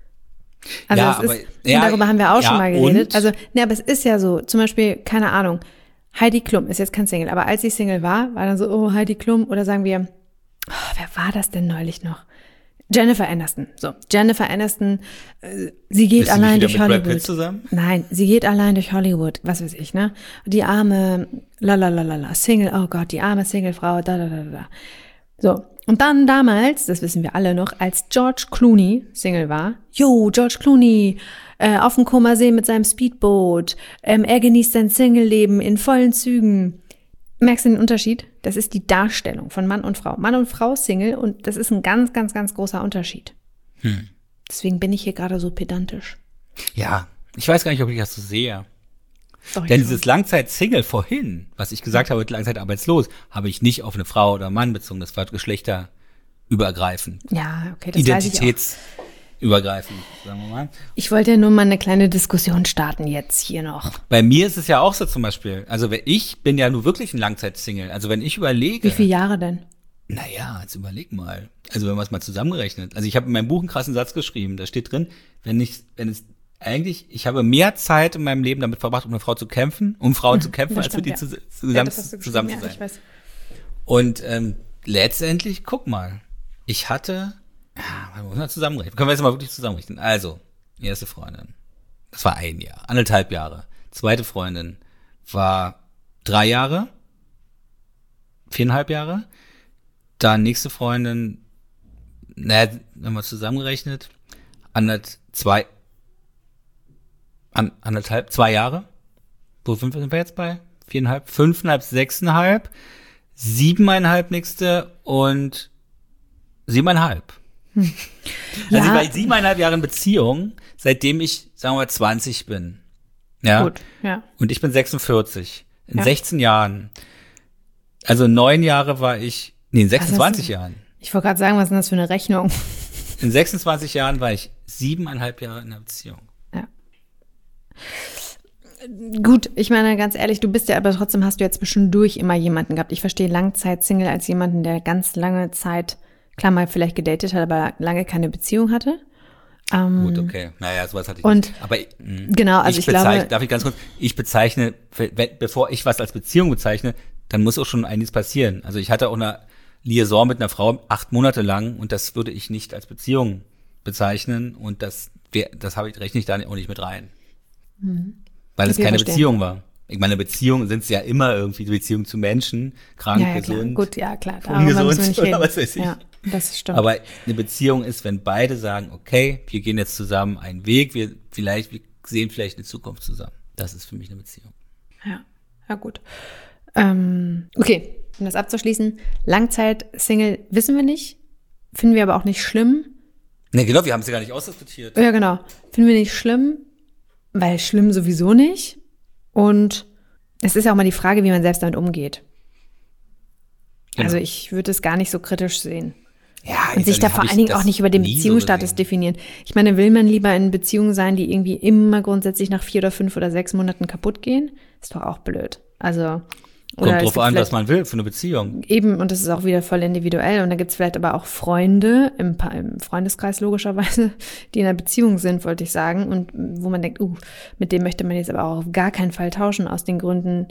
A: Also
B: Ja,
A: es
B: aber-
A: ist,
B: ja,
A: darüber haben wir auch
B: ja,
A: schon mal geredet.
B: und?
A: Also, ne, aber es ist ja so, zum Beispiel, keine Ahnung, Heidi Klum ist jetzt kein Single, aber als sie Single war, war dann so, oh, Heidi Klum, oder sagen wir, oh, wer war das denn neulich noch? Jennifer Aniston. So, Jennifer Aniston, äh, sie geht
B: Ist sie nicht
A: allein
B: wieder
A: durch
B: mit Brad Pitt
A: Hollywood.
B: zusammen?
A: Nein, sie geht allein durch Hollywood, was weiß ich, ne? Die arme, lalalala, Single, oh Gott, die arme Singlefrau, da, da, da, da. So, und dann damals, das wissen wir alle noch, als George Clooney Single war, jo, George Clooney, äh, auf dem Comer-See mit seinem Speedboot, ähm, er genießt sein Single-Leben in vollen Zügen. Merkst du den Unterschied? Das ist die Darstellung von Mann und Frau. Mann und Frau Single und das ist ein ganz, ganz, ganz großer Unterschied.
B: Hm.
A: Deswegen bin ich hier gerade so pedantisch.
B: Ja, ich weiß gar nicht, ob ich das so sehe.
A: Doch, ich
B: Denn
A: schon.
B: dieses Langzeit-Single vorhin, was ich gesagt habe, Langzeitarbeitslos, habe ich nicht auf eine Frau oder Mann bezogen. Das war geschlechterübergreifend.
A: Ja, okay, das weiß ich auch.
B: Identitätsübergreifend, sagen wir mal.
A: Ich wollte ja nur mal eine kleine Diskussion starten jetzt hier noch.
B: Bei mir ist es ja auch so zum Beispiel, also wenn- ich bin ja nur wirklich ein Langzeit-Single. Also wenn ich überlege.
A: Wie viele Jahre denn?
B: Naja, jetzt überleg mal. Also wenn man es mal zusammengerechnet. Also ich habe in meinem Buch einen krassen Satz geschrieben. Da steht drin, wenn ich, wenn es eigentlich, ich habe mehr Zeit in meinem Leben damit verbracht, um eine Frau zu kämpfen, um Frauen zu kämpfen,
A: das
B: als für die
A: stimmt,
B: zu,
A: ja.
B: zusammen,
A: Ja, das hast du
B: zusammen zu
A: geschrieben,
B: sein.
A: ja, ich weiß.
B: Und ähm, letztendlich, guck mal, ich hatte, ja, wir müssen mal zusammenrechnen. Können wir jetzt mal wirklich zusammenrechnen. Also, erste Freundin, das war ein Jahr, anderthalb Jahre. Zweite Freundin war drei Jahre, viereinhalb Jahre. Dann nächste Freundin, naja, wenn man zusammengerechnet, anderth, zwei, an, anderthalb, zwei Jahre. Wo sind wir jetzt bei? Viereinhalb, fünfeinhalb, sechseinhalb, siebeneinhalb nächste und siebeneinhalb. Hm. Also
A: Ja.
B: ich war siebeneinhalb Jahren Beziehung, seitdem ich, sagen wir mal, zwanzig bin. Ja.
A: Gut, ja.
B: Und ich bin sechsundvierzig. In
A: Ja.
B: sechzehn Jahren. Also neun Jahre war ich, nee, in sechsundzwanzig
A: Also,
B: Jahren.
A: Ich wollte gerade sagen, was ist denn das für eine Rechnung?
B: In sechsundzwanzig Jahren war ich siebeneinhalb Jahre in einer Beziehung.
A: Ja. Gut, ich meine, ganz ehrlich, du bist ja, aber trotzdem hast du jetzt bestimmt durch immer jemanden gehabt. Ich verstehe Langzeit-Single als jemanden, der ganz lange Zeit, klar mal vielleicht gedatet hat, aber lange keine Beziehung hatte. Ähm,
B: Gut, okay. Naja, sowas hatte ich
A: und
B: nicht. Aber mh,
A: genau, also ich
B: bezeichne,
A: glaube-
B: darf ich ganz kurz, ich bezeichne, wenn, bevor ich was als Beziehung bezeichne, dann muss auch schon einiges passieren. Also ich hatte auch eine Liaison mit einer Frau acht Monate lang und das würde ich nicht als Beziehung bezeichnen und das, wär- das habe ich, rechne ich da auch nicht mit rein.
A: Mhm.
B: Weil es
A: Okay,
B: keine
A: verstehe.
B: Beziehung war. Ich meine, Beziehungen sind es ja immer irgendwie Beziehungen zu Menschen, krank,
A: ja, ja, klar.
B: gesund.
A: Gut, ja, klar. Darüber
B: ungesund
A: müssen wir nicht
B: oder
A: reden.
B: was weiß ich.
A: Ja, das stimmt.
B: Aber eine Beziehung ist, wenn beide sagen, okay, wir gehen jetzt zusammen einen Weg, wir vielleicht, wir sehen vielleicht eine Zukunft zusammen. Das ist für mich eine Beziehung.
A: Ja, ja gut. Ähm, okay, um das abzuschließen. Langzeit-Single wissen wir nicht, finden wir aber auch nicht schlimm.
B: Ne, genau, wir haben es ja gar nicht ausdiskutiert.
A: Ja, genau. Finden wir nicht schlimm, weil schlimm sowieso nicht. Und es ist ja auch mal die Frage, wie man selbst damit umgeht.
B: Genau.
A: Also ich würde es gar nicht so kritisch sehen.
B: Ja,
A: und sich da vor allen Dingen auch nicht über den Beziehungsstatus so definieren. Ich meine, will man lieber in Beziehungen sein, die irgendwie immer grundsätzlich nach vier oder fünf oder sechs Monaten kaputt gehen? Ist doch auch blöd. Also
B: kommt drauf an, was man will für eine Beziehung.
A: Eben, und das ist auch wieder voll individuell. Und da gibt es vielleicht aber auch Freunde im, im Freundeskreis logischerweise, die in einer Beziehung sind, wollte ich sagen. Und wo man denkt, uh, mit dem möchte man jetzt aber auch auf gar keinen Fall tauschen, aus den Gründen,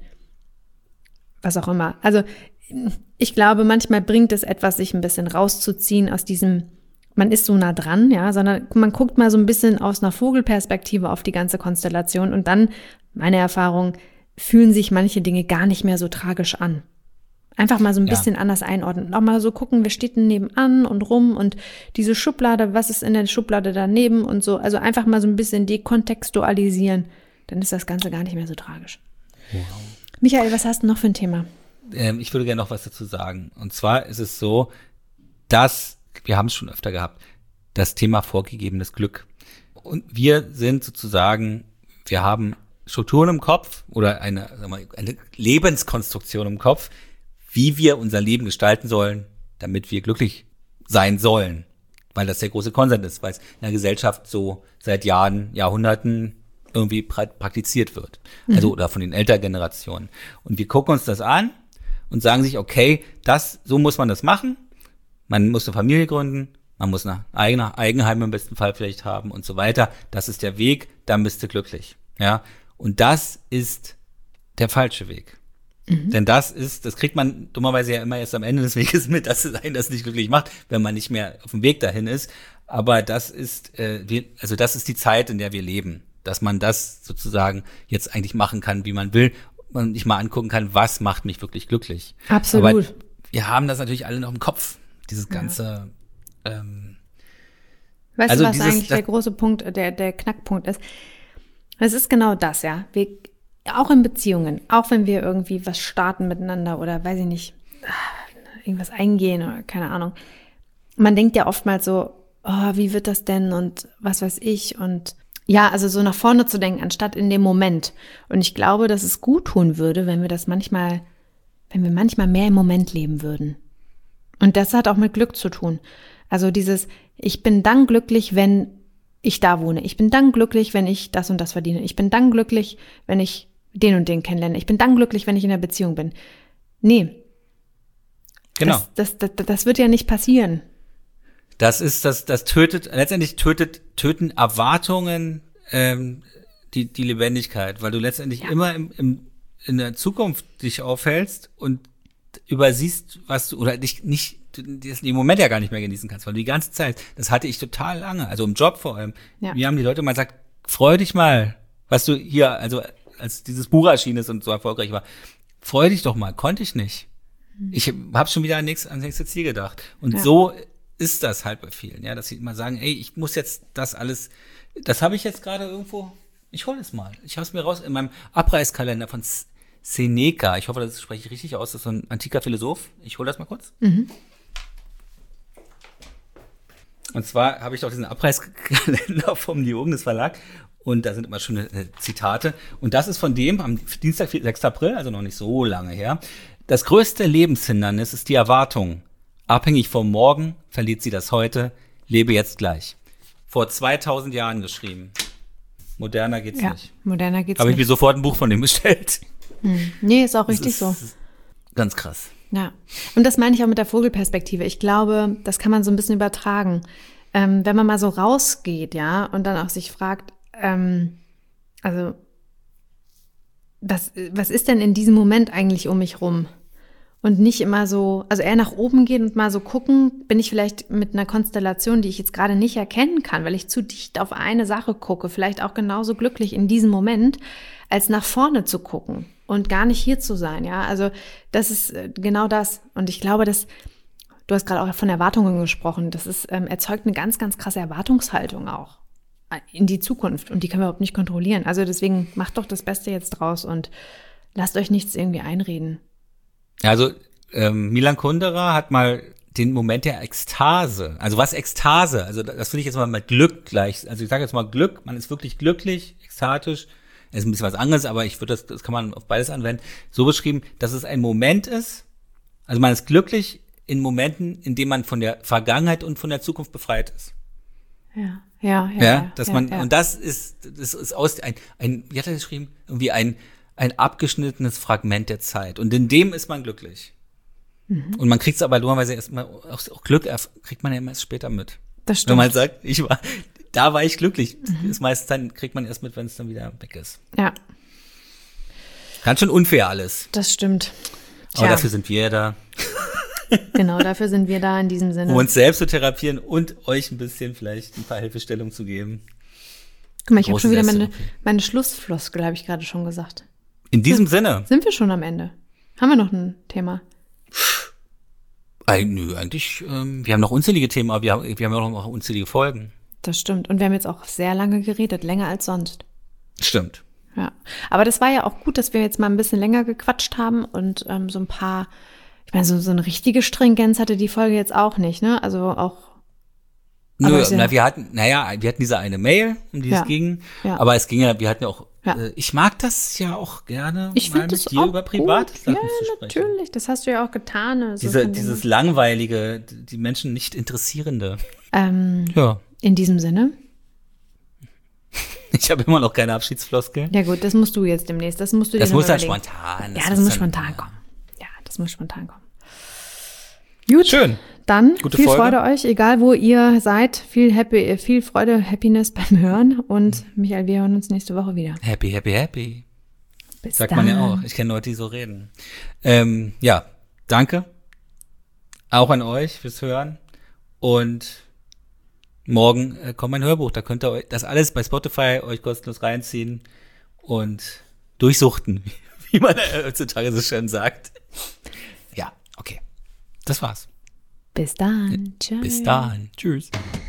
A: was auch immer. Also ich glaube, manchmal bringt es etwas, sich ein bisschen rauszuziehen aus diesem, man ist so nah dran, ja, sondern man guckt mal so ein bisschen aus einer Vogelperspektive auf die ganze Konstellation und dann, meine Erfahrung, fühlen sich manche Dinge gar nicht mehr so tragisch an. Einfach mal so ein ja. bisschen anders einordnen und auch mal so gucken, wer steht denn nebenan und rum und diese Schublade, was ist in der Schublade daneben und so. Also einfach mal so ein bisschen dekontextualisieren, dann ist das Ganze gar nicht mehr so tragisch. Wow. Michael, was hast du noch für ein Thema?
B: Ähm, ich würde gerne noch was dazu sagen. Und zwar ist es so, dass, wir haben es schon öfter gehabt, das Thema vorgegebenes Glück. Und wir sind sozusagen, wir haben Strukturen im Kopf oder eine, sagen wir mal, eine Lebenskonstruktion im Kopf, wie wir unser Leben gestalten sollen, damit wir glücklich sein sollen. Weil das der große Konsens ist, weil es in der Gesellschaft so seit Jahren, Jahrhunderten irgendwie pra- praktiziert wird. Mhm. Also oder von den älteren Generationen. Und wir gucken uns das an und sagen sich, okay, das, so muss man das machen. Man muss eine Familie gründen, man muss ein eigenes Eigenheim im besten Fall vielleicht haben und so weiter. Das ist der Weg, dann bist du glücklich. Ja. Und das ist der falsche Weg. Mhm. Denn das ist, das kriegt man dummerweise ja immer erst am Ende des Weges mit, dass es einen das nicht glücklich macht, wenn man nicht mehr auf dem Weg dahin ist. Aber das ist, äh, wir, also das ist die Zeit, in der wir leben, dass man das sozusagen jetzt eigentlich machen kann, wie man will, und sich mal angucken kann, was macht mich wirklich glücklich.
A: Absolut.
B: Aber wir haben das natürlich alle noch im Kopf, dieses ganze. Ja. Ähm,
A: weißt
B: also
A: du, was
B: dieses,
A: eigentlich der große Punkt, der der Knackpunkt ist? Es ist genau das, ja. Wir, auch in Beziehungen, auch wenn wir irgendwie was starten miteinander oder, weiß ich nicht, irgendwas eingehen oder keine Ahnung. Man denkt ja oftmals so, oh, wie wird das denn und was weiß ich und ja, also so nach vorne zu denken, anstatt in dem Moment. Und ich glaube, dass es gut tun würde, wenn wir das manchmal, wenn wir manchmal mehr im Moment leben würden. Und das hat auch mit Glück zu tun. Also dieses, ich bin dann glücklich, wenn ich da wohne. Ich bin dann glücklich, wenn ich das und das verdiene. Ich bin dann glücklich, wenn ich den und den kennenlerne. Ich bin dann glücklich, wenn ich in einer Beziehung bin. Nee.
B: Genau.
A: Das, das, das, das wird ja nicht passieren.
B: Das ist, das, das tötet, letztendlich tötet, töten Erwartungen, ähm, die, die Lebendigkeit, weil du letztendlich ja. immer im, im, in der Zukunft dich aufhältst und übersiehst, was du, oder dich nicht, den Moment ja gar nicht mehr genießen kannst, weil du die ganze Zeit, das hatte ich total lange, also im Job vor allem. Ja. Wir haben die Leute mal gesagt, freu dich mal, was du hier, also als dieses Buch erschienen ist und so erfolgreich war, freu dich doch mal, konnte ich nicht. Mhm. Ich habe schon wieder an nächstes, ans nächste Ziel gedacht. Und ja. so ist das halt bei vielen, ja, dass sie immer sagen, ey, ich muss jetzt das alles, das habe ich jetzt gerade irgendwo, ich hole es mal. Ich habe es mir raus in meinem Abreißkalender von Seneca. Ich hoffe, das spreche ich richtig aus. Das ist so ein antiker Philosoph. Ich hole das mal kurz. Mhm. Und zwar habe ich doch diesen Abreißkalender vom Diogenes Verlag. Und da sind immer schöne Zitate. Und das ist von dem am Dienstag, sechsten April, also noch nicht so lange her. Das größte Lebenshindernis ist die Erwartung. Abhängig vom Morgen verliert sie das Heute. Lebe jetzt gleich. Vor zweitausend Jahren geschrieben. Moderner geht's
A: ja,
B: nicht.
A: Moderner geht's
B: Habe ich
A: nicht.
B: mir sofort ein Buch von dem bestellt.
A: Hm. Nee, ist auch
B: das
A: richtig
B: ist
A: so.
B: Ganz krass.
A: Ja, und das meine ich auch mit der Vogelperspektive. Ich glaube, das kann man so ein bisschen übertragen. Ähm, wenn man mal so rausgeht, ja, und dann auch sich fragt, ähm, also, was, was ist denn in diesem Moment eigentlich um mich rum? Und nicht immer so, also eher nach oben gehen und mal so gucken, bin ich vielleicht mit einer Konstellation, die ich jetzt gerade nicht erkennen kann, weil ich zu dicht auf eine Sache gucke, vielleicht auch genauso glücklich in diesem Moment, als nach vorne zu gucken und gar nicht hier zu sein, ja. Also das ist genau das. Und ich glaube, dass, du hast gerade auch von Erwartungen gesprochen, das ist, ähm, erzeugt eine ganz, ganz krasse Erwartungshaltung auch in die Zukunft und die können wir überhaupt nicht kontrollieren. Also deswegen macht doch das Beste jetzt draus und lasst euch nichts irgendwie einreden.
B: Also ähm, Milan Kundera hat mal den Moment der Ekstase. Also was Ekstase? Also das finde ich jetzt mal mit Glück gleich. Also ich sage jetzt mal Glück, man ist wirklich glücklich, ekstatisch. Das ist ein bisschen was anderes, aber ich würde das, das kann man auf beides anwenden. So beschrieben, dass es ein Moment ist. Also man ist glücklich in Momenten, in denen man von der Vergangenheit und von der Zukunft befreit ist.
A: Ja, ja, ja.
B: Ja, dass
A: ja,
B: man,
A: ja.
B: und das ist, das ist aus, ein, ein, wie hat er geschrieben? Irgendwie ein, ein abgeschnittenes Fragment der Zeit. Und in dem ist man glücklich. Mhm. Und man kriegt es aber dummerweise erstmal, auch, auch Glück kriegt man ja immer erst später mit.
A: Das stimmt.
B: Wenn man sagt, ich war, da war ich glücklich. Mhm. Das meiste dann kriegt man erst mit, wenn es dann wieder weg ist.
A: Ja.
B: Ganz schön unfair alles.
A: Das stimmt.
B: Aber
A: Tja.
B: dafür sind wir ja da.
A: Genau, dafür sind wir da in diesem Sinne.
B: Um uns selbst zu therapieren und euch ein bisschen vielleicht ein paar Hilfestellungen zu geben.
A: Guck mal, ich habe schon wieder meine, meine Schlussfloskel, habe ich gerade schon gesagt.
B: In diesem
A: sind,
B: Sinne.
A: Sind wir schon am Ende? Haben wir noch ein Thema?
B: Eig- nö, eigentlich, ähm, wir haben noch unzählige Themen, aber wir haben, wir haben auch noch unzählige Folgen.
A: Das stimmt. Und wir haben jetzt auch sehr lange geredet, länger als sonst.
B: Stimmt.
A: Ja, aber das war ja auch gut, dass wir jetzt mal ein bisschen länger gequatscht haben und ähm, so ein paar, ich meine, so, so eine richtige Stringenz hatte die Folge jetzt auch nicht, ne? Also auch.
B: Nö, na, wir hatten, naja, wir hatten diese eine Mail, um die
A: ja,
B: es ging,
A: ja.
B: aber es ging ja, wir hatten ja auch,
A: ja.
B: äh, ich mag das ja auch gerne,
A: ich
B: mal
A: mit
B: mit
A: das
B: dir
A: auch
B: über private
A: gut.
B: Sachen
A: Ja,
B: zu sprechen.
A: natürlich, das hast du ja auch getan. Also
B: Diese, dieses langweilige, die Menschen nicht interessierende.
A: Ähm,
B: ja.
A: In diesem Sinne.
B: Ich habe immer noch keine Abschiedsfloskel.
A: Ja gut, das musst du jetzt demnächst. Das musst du dir
B: Das muss dann
A: überlegen.
B: spontan.
A: Das ja, das muss spontan dann, kommen. Ja, das muss spontan kommen. Gut.
B: Schön.
A: Dann
B: Gute
A: viel
B: Folge.
A: Freude euch, egal wo ihr seid. Viel Happy, viel Freude, Happiness beim Hören. Und Michael, wir hören uns nächste Woche wieder.
B: Happy, happy, happy.
A: Bis
B: Sagt
A: dann.
B: man ja auch. Ich kenne Leute, die so reden. Ähm, ja, danke. Auch an euch fürs Hören. Und morgen äh, kommt mein Hörbuch. Da könnt ihr euch das alles bei Spotify euch kostenlos reinziehen und durchsuchten, wie man heutzutage so schön sagt. Ja, okay. Das war's.
A: Bis dann. Tschüss.
B: Bis dann. Tschüss.